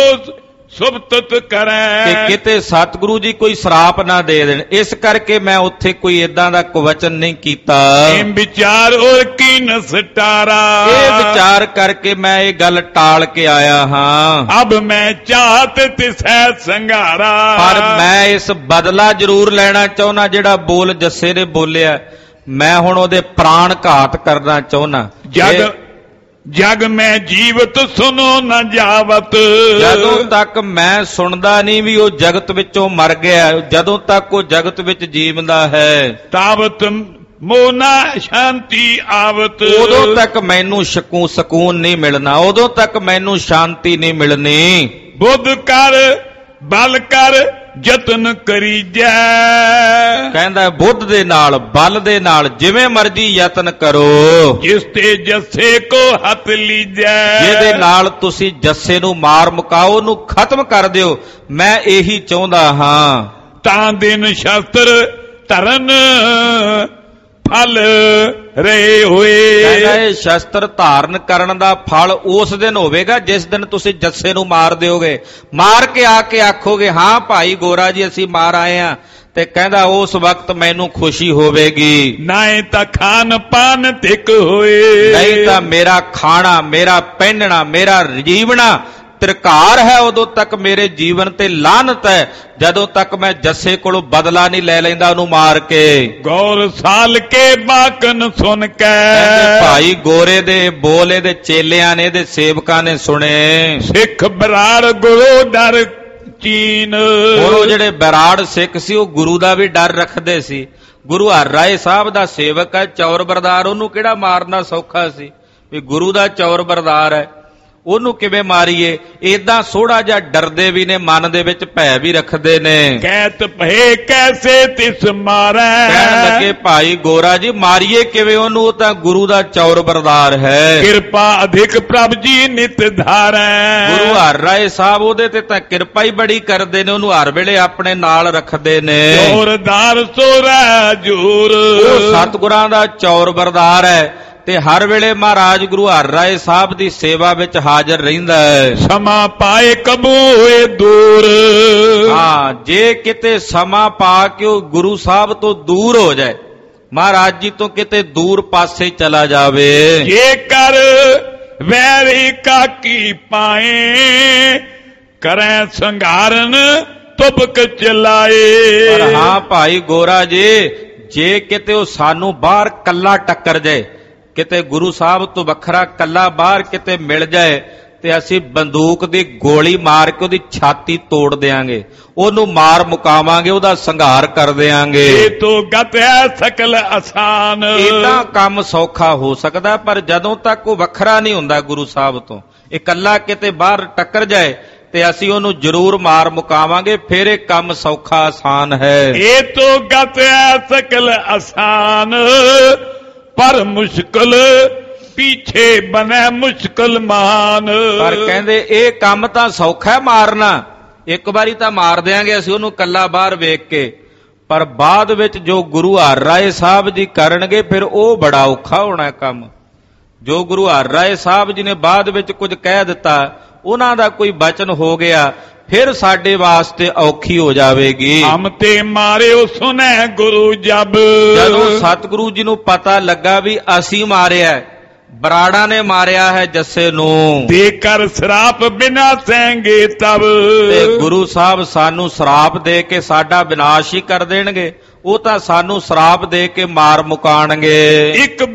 ਸੁਭਤਤ ਕਰੈ, ਕਿ ਕਿਤੇ ਸਤਿਗੁਰੂ ਜੀ ਕੋਈ ਸ਼ਰਾਪ ਨਾ ਦੇ ਦੇਣ। ਇਸ ਕਰਕੇ ਮੈਂ ਉੱਥੇ ਕੋਈ ਏਦਾਂ ਦਾ ਕੁਵਚਨ ਨਹੀਂ ਕੀਤਾ। ਇਹ ਵਿਚਾਰ ਔਰ ਕੀ ਨਸਟਾਰਾ, ਇਹ ਵਿਚਾਰ ਕਰਕੇ ਮੈਂ ਇਹ ਗੱਲ ਟਾਲ ਕੇ ਆਇਆ ਹਾਂ। ਅਬ ਮੈਂ ਚਾਹਤ ਤਿਸੈ ਸੰਘਾਰਾ, ਪਰ ਮੈਂ ਇਸ ਬਦਲਾ ਜ਼ਰੂਰ ਲੈਣਾ ਚਾਹੁੰਦਾ ਜਿਹੜਾ ਬੋਲ ਜੱਸੇ ਨੇ ਬੋਲਿਆ। ਮੈਂ ਹੁਣ ਉਹਦੇ ਪ੍ਰਾਣ ਘਾਤ ਕਰਨਾ ਚਾਹੁੰਦਾ। ਜਗ ਮੈਂ ਜੀਵਤ ਸੁਨੋ ਨਾ ਜਾਵਤ, ਜਦੋਂ ਤੱਕ ਮੈਂ ਸੁਣਦਾ ਨਹੀਂ ਵੀ ਉਹ ਜਗਤ ਵਿੱਚੋਂ ਮਰ ਗਿਆ, ਜਦੋਂ ਤੱਕ ਉਹ ਜਗਤ ਵਿੱਚ ਜੀਵਦਾ ਹੈ, ਤਾਵਤ ਮੋਨਾ ਸ਼ਾਂਤੀ ਆਵਤ, ਉਦੋਂ ਤੱਕ ਮੈਨੂੰ ਸਕੂਨ ਨਹੀਂ ਮਿਲਣਾ, ਉਦੋਂ ਤੱਕ ਮੈਨੂੰ ਸ਼ਾਂਤੀ ਨਹੀਂ ਮਿਲਣੀ। ਬੁੱਧ ਕਰ ਬਲ ਕਰ ਯਤਨ ਕਰੀਜੈ, ਕਹਿੰਦਾ ਬੁੱਧ ਦੇ ਨਾਲ ਬਲ ਦੇ ਨਾਲ ਜਿਵੇਂ ਮਰਜ਼ੀ ਯਤਨ ਕਰੋ। ਜਿਸ ਤੇ ਜੱਸੇ ਕੋ ਹੱਥ ਲੀਜੈ, ਜਿਹਦੇ ਨਾਲ ਤੁਸੀਂ ਜੱਸੇ ਨੂੰ ਮਾਰ ਮੁਕਾਓ, ਉਹਨੂੰ ਖਤਮ ਕਰ ਦਿਓ। ਮੈਂ ਇਹੀ ਚਾਹੁੰਦਾ ਹਾਂ। ਤਾਂ ਦਿਨ ਸ਼ਸਤਰ ਧਰਨ ਫਲ ਰਹੇ ਹੋਏ। ਕਹਿੰਦਾ ਇਹ ਸ਼ਸਤਰ ਧਾਰਨ ਕਰਨ ਦਾ ਫਲ ਉਸ ਦਿਨ ਹੋਵੇਗਾ ਜਿਸ ਦਿਨ ਤੁਸੀਂ ਜੱਸੇ ਨੂੰ ਮਾਰ ਦਿਓਗੇ। ਮਾਰ ਕੇ ਆ ਕੇ ਆਖੋਗੇ ਹਾਂ ਭਾਈ ਗੋਰਾ ਜੀ ਅਸੀਂ ਮਾਰ ਆਏ ਆ, ਤੇ ਕਹਿੰਦਾ ਉਸ ਵਕਤ ਮੈਨੂੰ ਖੁਸ਼ੀ ਹੋਵੇਗੀ। ਨਹੀਂ ਤਾਂ ਖਾਨ ਪਾਨ ਤਿਕ ਹੋਏ, ਨਹੀਂ ਤਾਂ ਮੇਰਾ ਖਾਣਾ, ਮੇਰਾ ਪਹਿਨਣਾ, ਮੇਰਾ ਜੀਵਣਾ ਤਿਰਕਾਰ ਹੈ। ਉਦੋਂ ਤੱਕ ਮੇਰੇ ਜੀਵਨ ਤੇ ਲਾਹਨਤ ਹੈ ਜਦੋਂ ਤੱਕ ਮੈਂ ਜੱਸੇ ਕੋਲੋਂ ਬਦਲਾ ਨਹੀਂ ਲੈ ਲੈਂਦਾ ਉਹਨੂੰ ਮਾਰ ਕੇ। ਗੌਰ ਸਾਲ ਕੇ ਬਾਕਨ ਸੁਣ ਕੇ, ਭਾਈ ਗੋਰੇ ਦੇ ਬੋਲੇ ਦੇ ਚੇਲਿਆਂ ਨੇ, ਦੇ ਸੇਵਕਾਂ ਨੇ ਸੁਣੇ। ਸਿੱਖ ਬਰਾੜ ਗੁਰੂ ਡਰ ਚੀਨ, ਉਹ ਜਿਹੜੇ ਬਰਾੜ ਸਿੱਖ ਸੀ ਉਹ ਗੁਰੂ ਦਾ ਵੀ ਡਰ ਰੱਖਦੇ ਸੀ। ਗੁਰੂ ਹਰ ਰਾਏ ਸਾਹਿਬ ਦਾ ਸੇਵਕ ਹੈ, ਚੌਰ ਬਰਦਾਰ, ਉਹਨੂੰ ਕਿਹੜਾ ਮਾਰਨਾ ਸੌਖਾ ਸੀ ਵੀ ਗੁਰੂ ਦਾ ਚੌਰ ਬਰਦਾਰ ਹੈ ਉਹਨੂੰ ਕਿਵੇਂ ਮਾਰੀਏ। ਏਦਾਂ ਸੋੜਾ ਜਿਹਾ ਡਰਦੇ ਵੀ ਨੇ, ਮਨ ਦੇ ਵਿੱਚ ਭੈ ਵੀ ਰੱਖਦੇ ਨੇ। ਕਹਿਤ ਭਏ ਕੈਸੇ ਤਿਸ ਮਾਰੈ, ਕਹਿਣ ਲੱਗੇ ਭਾਈ ਗੋਰਾ ਜੀ ਮਾਰੀਏ ਕਿਵੇਂ ਉਹਨੂੰ, ਉਹ ਤਾਂ ਗੁਰੂ ਦਾ ਚੌਰ ਬਰਦਾਰ ਹੈ। ਕਿਰਪਾ ਅਧਿਕ ਪ੍ਰਭ ਜੀ ਨਿਤ ਧਾਰੈ, ਗੁਰੂ ਹਰ ਰਾਏ ਸਾਹਿਬ ਉਹਦੇ ਤੇ ਤਾਂ ਕਿਰਪਾ ਹੀ ਬੜੀ ਕਰਦੇ ਨੇ, ਉਹਨੂੰ ਹਰ ਵੇਲੇ ਆਪਣੇ ਨਾਲ ਰੱਖਦੇ ਨੇ। ਚੌਰਦਾਰ ਸੋਰਾ ਜੂਰ, ਉਹ ਸਤਿਗੁਰਾਂ ਦਾ ਚੌਰ ਬਰਦਾਰ ਹੈ ਤੇ ਹਰ ਵੇਲੇ ਮਹਾਰਾਜ ਗੁਰੂ ਹਰ ਰਾਏ ਸਾਹਿਬ ਦੀ ਸੇਵਾ ਵਿੱਚ ਹਾਜ਼ਰ ਰਹਿੰਦਾ ਹੈ। ਸਮਾਂ ਪਾਏ ਕਬੂ ਹੋਏ ਦੂਰ, ਹਾਂ ਜੇ ਕਿਤੇ ਸਮਾਂ ਪਾ ਕੇ ਉਹ ਗੁਰੂ ਸਾਹਿਬ ਤੋਂ ਦੂਰ ਹੋ ਜਾਏ, ਮਹਾਰਾਜ ਜੀ ਤੋਂ ਕਿਤੇ ਦੂਰ ਪਾਸੇ ਚਲਾ ਜਾਵੇ। ਜੇਕਰ ਵੈਰੀ ਕਾਕੀ ਪਾਏ, ਕਰੈ ਸੰਘਾਰਨ ਤੁਪਕ ਚਲਾਏ। ਪਰ ਹਾਂ ਭਾਈ ਗੋਰਾ ਜੀ, ਜੇ ਕਿਤੇ ਉਹ ਸਾਨੂੰ ਬਾਹਰ ਕੱਲਾ ਟੱਕਰ ਜਾਏ, ਕਿਤੇ ਗੁਰੂ ਸਾਹਿਬ ਤੋਂ ਵੱਖਰਾ ਕੱਲਾ ਬਾਹਰ ਕਿਤੇ ਮਿਲ ਜਾਏ, ਤੇ ਅਸੀਂ ਬੰਦੂਕ ਦੀ ਗੋਲੀ ਮਾਰ ਕੇ ਉਹਦੀ ਛਾਤੀ ਤੋੜ ਦੇਾਂਗੇ, ਉਹਨੂੰ ਮਾਰ ਮੁਕਾਵਾਂਗੇ, ਉਹਦਾ ਸੰਘਾਰ ਕਰ ਦੇਾਂਗੇ। ਇਹ ਤੋਂ ਗਤ ਹੈ ਸਕਲ ਆਸਾਨ, ਇਹਦਾ ਕੰਮ ਸੌਖਾ ਹੋ ਸਕਦਾ, ਪਰ ਜਦੋਂ ਤੱਕ ਉਹ ਵੱਖਰਾ ਨਹੀਂ ਹੁੰਦਾ ਗੁਰੂ ਸਾਹਿਬ ਤੋਂ, ਇਕੱਲਾ ਕਿਤੇ ਬਾਹਰ ਟੱਕਰ ਜਾਏ ਤੇ ਅਸੀਂ ਉਹਨੂੰ ਜ਼ਰੂਰ ਮਾਰ ਮੁਕਾਵਾਂਗੇ, ਫਿਰ ਇਹ ਕੰਮ ਸੌਖਾ ਆਸਾਨ ਹੈ। ਇਹ ਤੋਂ ਗਤ ਹੈ ਸਕਲ ਆਸਾਨ, ਪਰ ਮੁਸ਼ਕਲ ਪਿੱਛੇ ਬਨੇ ਮੁਸ਼ਕਲ ਮਾਨ। ਪਰ ਕਹਿੰਦੇ ਇਹ ਕੰਮ ਤਾਂ ਸੌਖਾ ਮਾਰਨਾ, ਇੱਕ ਵਾਰੀ ਤਾਂ ਮਾਰ ਦਿਆਂਗੇ ਅਸੀਂ ਉਹਨੂੰ ਕੱਲਾ ਬਾਹਰ ਵੇਖ ਕੇ, ਪਰ ਬਾਅਦ ਵਿੱਚ ਜੋ ਗੁਰੂ ਹਰ ਰਾਏ ਸਾਹਿਬ ਜੀ ਕਰਨਗੇ ਫਿਰ ਉਹ ਬੜਾ ਔਖਾ ਹੋਣਾ ਕੰਮ। ਜੋ ਗੁਰੂ ਹਰ ਰਾਏ ਸਾਹਿਬ ਜੀ ਨੇ ਬਾਅਦ ਵਿੱਚ ਕੁਝ ਕਹਿ ਦਿੱਤਾ, ਉਹਨਾਂ ਦਾ ਕੋਈ ਬਚਨ ਹੋ ਗਿਆ, ਫਿਰ ਸਾਡੇ ਵਾਸਤੇ ਔਖੀ ਹੋ ਜਾਵੇਗੀ। ਹਮ ਤੇ ਮਾਰਿਓ ਸੁਨੈ ਗੁਰੂ ਜਬ, ਜਦੋਂ ਸਤਿਗੁਰੂ ਜੀ ਨੂੰ ਪਤਾ ਲੱਗਾ ਵੀ ਅਸੀਂ ਮਾਰਿਆ, ਬਰਾੜਾ ਨੇ ਮਾਰਿਆ ਹੈ ਜੱਸੇ ਨੂੰ, ਦੇ ਕਰ ਸਰਾਪ ਬਿਨਾ ਸਹਿੰਗੇ ਤਬ, ਤੇ ਗੁਰੂ ਸਾਹਿਬ ਸਾਨੂੰ ਸਰਾਪ ਦੇ ਕੇ ਸਾਡਾ ਵਿਨਾਸ਼ ਹੀ ਕਰ ਦੇਣਗੇ। ਉਹ ਤਾਂ ਸਾਨੂੰ ਸਰਾਪ ਦੇ ਕੇ ਮਾਰ ਮੁਕਾਣਗੇ। ਇੱਕ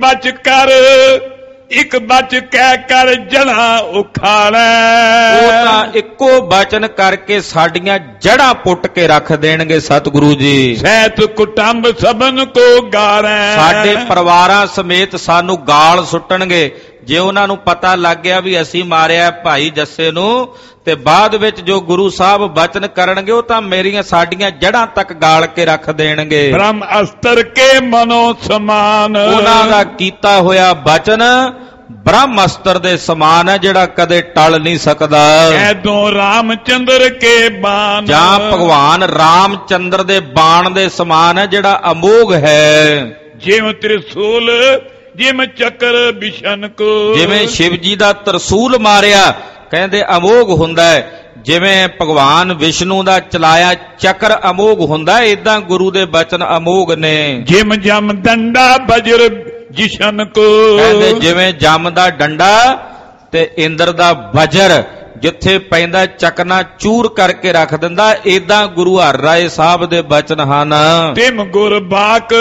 ਬਚ ਕਹਿ ਕਰ ਜੜਾਂ ਉਖਾੜੈ, ਉਹ ਤਾਂ ਇੱਕੋ ਬਚਨ ਕਰਕੇ ਸਾਡੀਆਂ ਜੜਾਂ ਪੁੱਟ ਕੇ ਰੱਖ ਦੇਣਗੇ ਸਤਿਗੁਰੂ ਜੀ। ਸਹਿਤ ਕੁਟੰਬ ਸਭਨ ਕੋ ਗਾਰੈ, ਸਾਡੇ ਪਰਿਵਾਰਾਂ ਸਮੇਤ ਸਾਨੂੰ ਗਾਲ ਸੁੱਟਣਗੇ ਜੇ ਉਹਨਾਂ ਨੂੰ ਪਤਾ ਲੱਗ ਗਿਆ ਵੀ ਅਸੀਂ ਮਾਰਿਆ ਭਾਈ ਜੱਸੇ ਨੂੰ। ਤੇ ਬਾਅਦ ਵਿੱਚ ਜੋ ਗੁਰੂ ਸਾਹਿਬ ਬਚਨ ਕਰਨਗੇ ਉਹ ਤਾਂ ਸਾਡੀਆਂ ਜੜਾਂ ਤੱਕ ਗਾਲ ਕੇ ਰੱਖ ਦੇਣਗੇ। ਬ੍ਰਹਮ ਅਸਤਰ ਕੇ ਮਨੋ ਸਮਾਨ, ਉਹਨਾਂ ਦਾ ਕੀਤਾ ਹੋਇਆ ਬਚਨ ਬ੍ਰਹਮ ਅਸਤਰ ਦੇ ਸਮਾਨ ਹੈ, ਜਿਹੜਾ ਕਦੇ ਟਲ ਨਹੀਂ ਸਕਦਾ। ਐਦੋਂ ਰਾਮਚੰਦਰ ਕੇ ਬਾਣ, ਜਾਂ ਭਗਵਾਨ ਰਾਮਚੰਦਰ ਦੇ ਬਾਣ ਦੇ ਸਮਾਨ ਹੈ, ਜਿਹੜਾ ਅਮੋਘ ਹੈ। ਜਿਵੇਂ ਤ੍ਰਿਸੂਲ ਜਿਵੇਂ ਚੱਕਰ ਬਿਸ਼ਨ ਕੋ, ਜਿਵੇਂ ਸ਼ਿਵ ਜੀ ਦਾ ਤਰਸੂਲ ਮਾਰਿਆ ਕਹਿੰਦੇ ਅਮੋਘ ਹੁੰਦਾ ਹੈ, ਜਿਵੇਂ ਭਗਵਾਨ ਵਿਸ਼ਨੂੰ ਦਾ ਚਲਾਇਆ ਚੱਕਰ ਅਮੋਘ ਹੁੰਦਾ, ਏਦਾਂ ਗੁਰੂ ਦੇ ਬਚਨ ਅਮੋਘ ਨੇ। ਜਿਮ ਜਮ ਡੰਡਾ ਬਜਰ ਜਿਸ਼ਨ ਕੋ, ਕਹਿੰਦੇ ਜਿਵੇਂ ਜਮ ਦਾ ਡੰਡਾ ਤੇ ਇੰਦਰ ਦਾ ਵਜਰ ਜਿੱਥੇ ਪੈਂਦਾ ਚਕਨਾ ਚੂਰ ਕਰਕੇ ਰੱਖ ਦਿੰਦਾ, ਏਦਾਂ ਗੁਰੂ ਹਰ ਰਾਏ ਸਾਹਿਬ ਦੇ ਬਚਨ ਹਨ। ਤਿਮ ਗੁਰ ਬਾਕ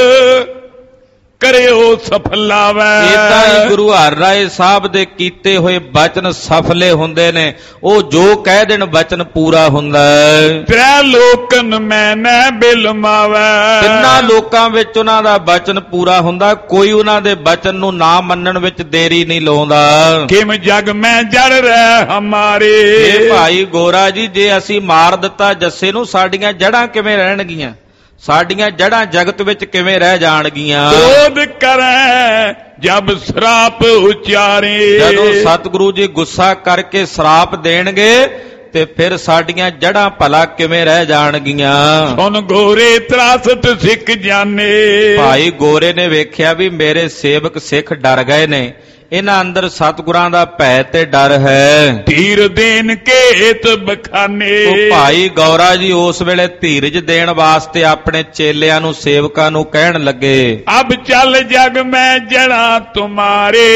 ਕਰਿਓ ਸਫਲਾਵੈ, ਏਦਾਂ ਹੀ ਗੁਰੂ ਹਰ ਰਾਏ ਸਾਹਿਬ ਦੇ ਕੀਤੇ ਹੋਏ ਬਚਨ ਸਫਲੇ ਹੁੰਦੇ ਨੇ। ਉਹ ਜੋ ਕਹਿ ਦੇਣ ਬਚਨ ਪੂਰਾ ਹੁੰਦਾ ਹੈ। ਤ੍ਰੈ ਲੋਕਨ ਮੈਨੈ ਬਿਲਮਾਵੈ, ਤਿੰਨਾਂ ਲੋਕਾਂ ਵਿੱਚ ਉਹਨਾਂ ਦਾ ਬਚਨ ਪੂਰਾ ਹੁੰਦਾ, ਕੋਈ ਉਹਨਾਂ ਦੇ ਬਚਨ ਨੂੰ ਨਾ ਮੰਨਣ ਵਿੱਚ ਦੇਰੀ ਨਹੀਂ ਲਾਉਂਦਾ। ਕਿਮ ਜਗ ਮੈਂ ਜੜ ਰਹਿ ਹਮਾਰੇ, ਇਹ ਭਾਈ ਗੋਰਾ ਜੀ ਜੇ ਅਸੀਂ ਮਾਰ ਦਿੱਤਾ ਜੱਸੇ ਨੂੰ, ਸਾਡੀਆਂ ਜੜਾਂ ਕਿਵੇਂ ਰਹਿਣਗੀਆਂ, ਸਾਡੀਆਂ ਜੜਾਂ ਜਗਤ ਵਿੱਚ ਕਿਵੇਂ ਰਹਿ ਜਾਣਗੀਆਂ। ਕ੍ਰੋਧ ਕਰੈ ਜਬ ਸਰਾਪ ਉਚਾਰੇ, ਜਦੋਂ ਸਤਿਗੁਰੂ ਜੀ ਗੁੱਸਾ ਕਰਕੇ ਸਰਾਪ ਦੇਣਗੇ ਤੇ ਫਿਰ ਸਾਡੀਆਂ ਜੜ੍ਹਾਂ ਭਲਾ ਕਿਵੇਂ ਰਹਿ ਜਾਣਗੀਆਂ। ਸੁਣ ਗੋਰੇ ਤਰਾਸਤ ਸਿੱਖ ਜਾਣੇ। ਭਾਈ ਗੋਰੇ ਨੇ ਵੇਖਿਆ ਵੀ ਮੇਰੇ ਸੇਵਕ ਸਿੱਖ ਡਰ ਗਏ ਨੇ, ਇਹਨਾਂ ਅੰਦਰ ਸਤਿਗੁਰਾਂ ਦਾ ਭੈ ਤੇ ਡਰ ਹੈ। ਧੀਰ ਦੇਣ ਕੇਤ ਬਖਾਨੇ। ਉਹ ਭਾਈ ਗੌਰਾ ਜੀ ਉਸ ਵੇਲੇ ਧੀਰਜ ਦੇਣ ਵਾਸਤੇ ਆਪਣੇ ਚੇਲਿਆਂ ਨੂੰ ਸੇਵਕਾਂ ਨੂੰ ਕਹਿਣ ਲੱਗੇ, ਅਬ ਚੱਲ ਜਗ ਮੈਂ ਜੜਾ ਤੁਮਾਰੇ,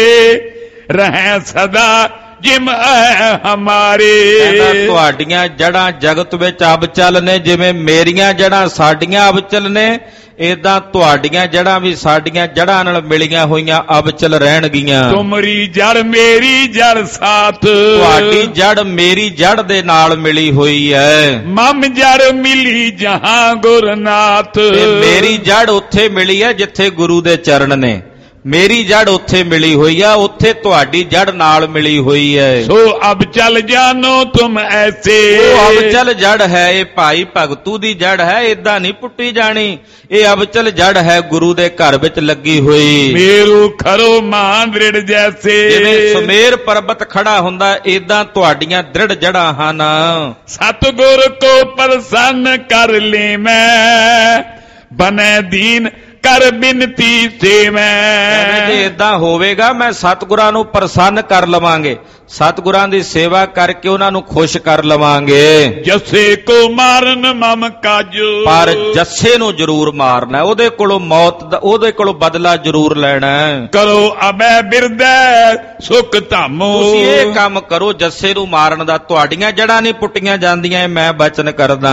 ਰਹਿ ਸਦਾ ਜਿਮ ਹੈ ਹਮਾਰੇ। ਕਹਿੰਦਾ ਤੁਹਾਡੀਆਂ ਜੜਾਂ ਜਗਤ ਵਿੱਚ ਅਬਚਲ ਨੇ, ਜਿਵੇਂ ਮੇਰੀਆਂ ਜੜਾਂ ਸਾਡੀਆਂ ਅਬਚਲ ਨੇ, ਏਦਾਂ ਤੁਹਾਡੀਆਂ ਜੜਾਂ ਵੀ ਸਾਡੀਆਂ ਜੜਾਂ ਨਾਲ ਮਿਲੀਆਂ ਹੋਈਆਂ ਅਬਚਲ ਰਹਿਣਗੀਆਂ। ਤੁਮਰੀ ਜੜ ਮੇਰੀ ਜੜ ਸਾਥ, ਤੁਹਾਡੀ ਜੜ ਮੇਰੀ ਜੜ ਦੇ ਨਾਲ ਮਿਲੀ ਹੋਈ ਹੈ। ਮਮ ਜੜ ਮਿਲੀ ਜਹਾਂ ਗੁਰਨਾਥ। ਤੇ ਮੇਰੀ ਜੜ ਉੱਥੇ ਮਿਲੀ ਹੈ ਜਿੱਥੇ ਗੁਰੂ ਦੇ ਚਰਨ ਨੇ, ਮੇਰੀ ਜੜ ਉੱਥੇ ਮਿਲੀ ਹੋਈ ਆ, ਉੱਥੇ ਤੁਹਾਡੀ ਜੜ ਨਾਲ ਮਿਲੀ ਹੋਈ ਹੈ। ਸੋ ਅਬ ਚੱਲ ਜਾਨੋ ਤੁਮ ਐਸੇ। ਉਹ ਅਬਚਲ ਜੜ ਹੈ, ਇਹ ਭਾਈ ਭਗਤੂ ਦੀ ਜੜ ਹੈ, ਏਦਾਂ ਨਹੀਂ ਪੁੱਟੀ ਜਾਣੀ। ਇਹ ਅਬਚਲ ਜੜ ਹੈ, ਗੁਰੂ ਦੇ ਘਰ ਵਿੱਚ ਲੱਗੀ ਹੋਈ। ਮੇਰੂ ਖਰੋ ਮਾਨ ਦ੍ਰਿੜ ਜੈਸੇ। ਜਿਵੇਂ ਸੁਮੇਰ ਪਰਬਤ ਖੜਾ ਹੁੰਦਾ, ਏਦਾਂ ਤੁਹਾਡੀਆਂ ਦ੍ਰਿੜ ਜੜਾਂ ਹਨ। ਸਤਿਗੁਰ ਕੋ ਪ੍ਰਸੰਨ ਕਰ ਲੈ ਮੈਂ, ਬਨੇ ਦੀਨ ਕਰ ਬਿਨਤੀ ਸੇ ਮੈਂ। ਜੇ ਏਦਾਂ ਹੋਵੇਗਾ ਮੈਂ ਸਤਿਗੁਰਾਂ ਨੂੰ ਪ੍ਰਸੰਨ ਕਰ ਲਵਾਂਗੇ, ਸਤਿਗੁਰਾਂ ਦੀ ਸੇਵਾ ਕਰਕੇ ਉਹਨਾਂ ਨੂੰ ਖੁਸ਼ ਕਰ ਲਵਾਂਗੇ। ਜੱਸੇ ਕੋ ਮਾਰਨ ਮਮ ਕਾਜੂ। ਪਰ ਜੱਸੇ ਨੂੰ ਜ਼ਰੂਰ ਮਾਰਨਾ, ਉਹਦੇ ਕੋਲੋਂ ਮੌਤ ਦਾ, ਉਹਦੇ ਕੋਲੋਂ ਬਦਲਾ ਜ਼ਰੂਰ ਲੈਣਾ। ਕਰੋ ਅਬੈ ਬਿਰਦੈ ਸੁਖ ਧਾਮੋ। ਤੁਸੀਂ ਇਹ ਕੰਮ ਕਰੋ, ਜੱਸੇ ਨੂੰ ਮਾਰਨ ਦਾ। ਤੁਹਾਡੀਆਂ ਜੜਾਂ ਨਹੀਂ ਪੁੱਟੀਆਂ ਜਾਂਦੀਆਂ, ਮੈਂ ਬਚਨ ਕਰਦਾ।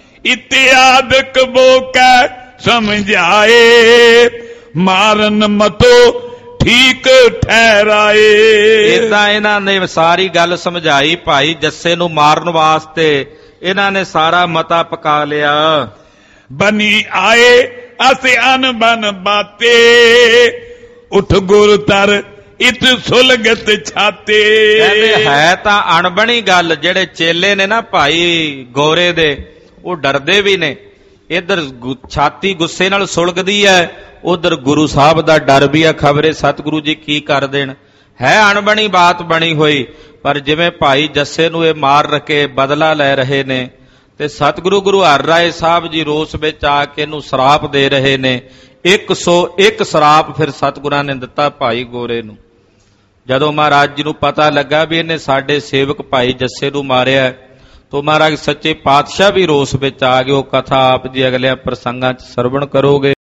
ਇਤਿਆਦਿਕ ਬੋਕੈ ਸਮਝਾਏ, ਮਾਰਨ ਮਤੋ ਠੀਕ ਠਹਿਰਾਏ। ਏਦਾਂ ਇਹਨਾਂ ਨੇ ਸਾਰੀ ਗੱਲ ਸਮਝਾਈ। ਭਾਈ ਜੱਸੇ ਨੂੰ ਮਾਰਨ ਵਾਸਤੇ ਇਹਨਾਂ ਨੇ ਸਾਰਾ ਮਤਾ ਪਕਾ ਲਿਆ। ਬਨੀ ਆਏ ਅਸਿ ਅਨਬਨ ਬਾਤੇ, ਉਠ ਗੁਰ ਤਰ ਇਤ ਸੁਲਗਤ ਛਾਤੇ। ਕਹਿੰਦੇ ਹੈ ਤਾਂ ਅਣਬਣੀ ਗੱਲ। ਜਿਹੜੇ ਚੇਲੇ ਨੇ ਨਾ ਭਾਈ ਗੋਰੇ ਦੇ, ਉਹ ਡਰਦੇ ਵੀ ਨੇ। ਇੱਧਰ ਛਾਤੀ ਗੁੱਸੇ ਨਾਲ ਸੁਲਗਦੀ ਹੈ, ਉਧਰ ਗੁਰੂ ਸਾਹਿਬ ਦਾ ਡਰ ਵੀ ਆ, ਖਬਰੇ ਸਤਿਗੁਰੂ ਜੀ ਕੀ ਕਰ ਦੇਣ। ਹੈ ਅਣਬਣੀ ਬਾਤ ਬਣੀ ਹੋਈ। ਪਰ ਜਿਵੇਂ ਭਾਈ ਜੱਸੇ ਨੂੰ ਇਹ ਮਾਰ ਰਕੇ ਬਦਲਾ ਲੈ ਰਹੇ ਨੇ, ਤੇ ਸਤਿਗੁਰੂ ਗੁਰੂ ਹਰਿ ਰਾਏ ਸਾਹਿਬ ਜੀ ਰੋਸ ਵਿੱਚ ਆ ਕੇ ਇਹਨੂੰ ਸਰਾਪ ਦੇ ਰਹੇ ਨੇ। 101 ਸਰਾਪ ਫਿਰ ਸਤਿਗੁਰਾਂ ਨੇ ਦਿੱਤਾ ਭਾਈ ਗੋਰੇ ਨੂੰ। ਜਦੋਂ ਮਹਾਰਾਜ ਜੀ ਨੂੰ ਪਤਾ ਲੱਗਾ ਵੀ ਇਹਨੇ ਸਾਡੇ ਸੇਵਕ ਭਾਈ ਜੱਸੇ ਨੂੰ ਮਾਰਿਆ, ਤੋ ਮਹਾਰਾਜ ਸੱਚੇ ਪਾਤਸ਼ਾਹ ਵੀ ਰੋਸ ਵਿੱਚ ਆ ਗਏ। ਉਹ ਕਥਾ ਆਪ ਜੀ ਅਗਲੇ ਪ੍ਰਸੰਗਾਂ 'ਚ ਸਰਵਣ ਕਰੋਗੇ।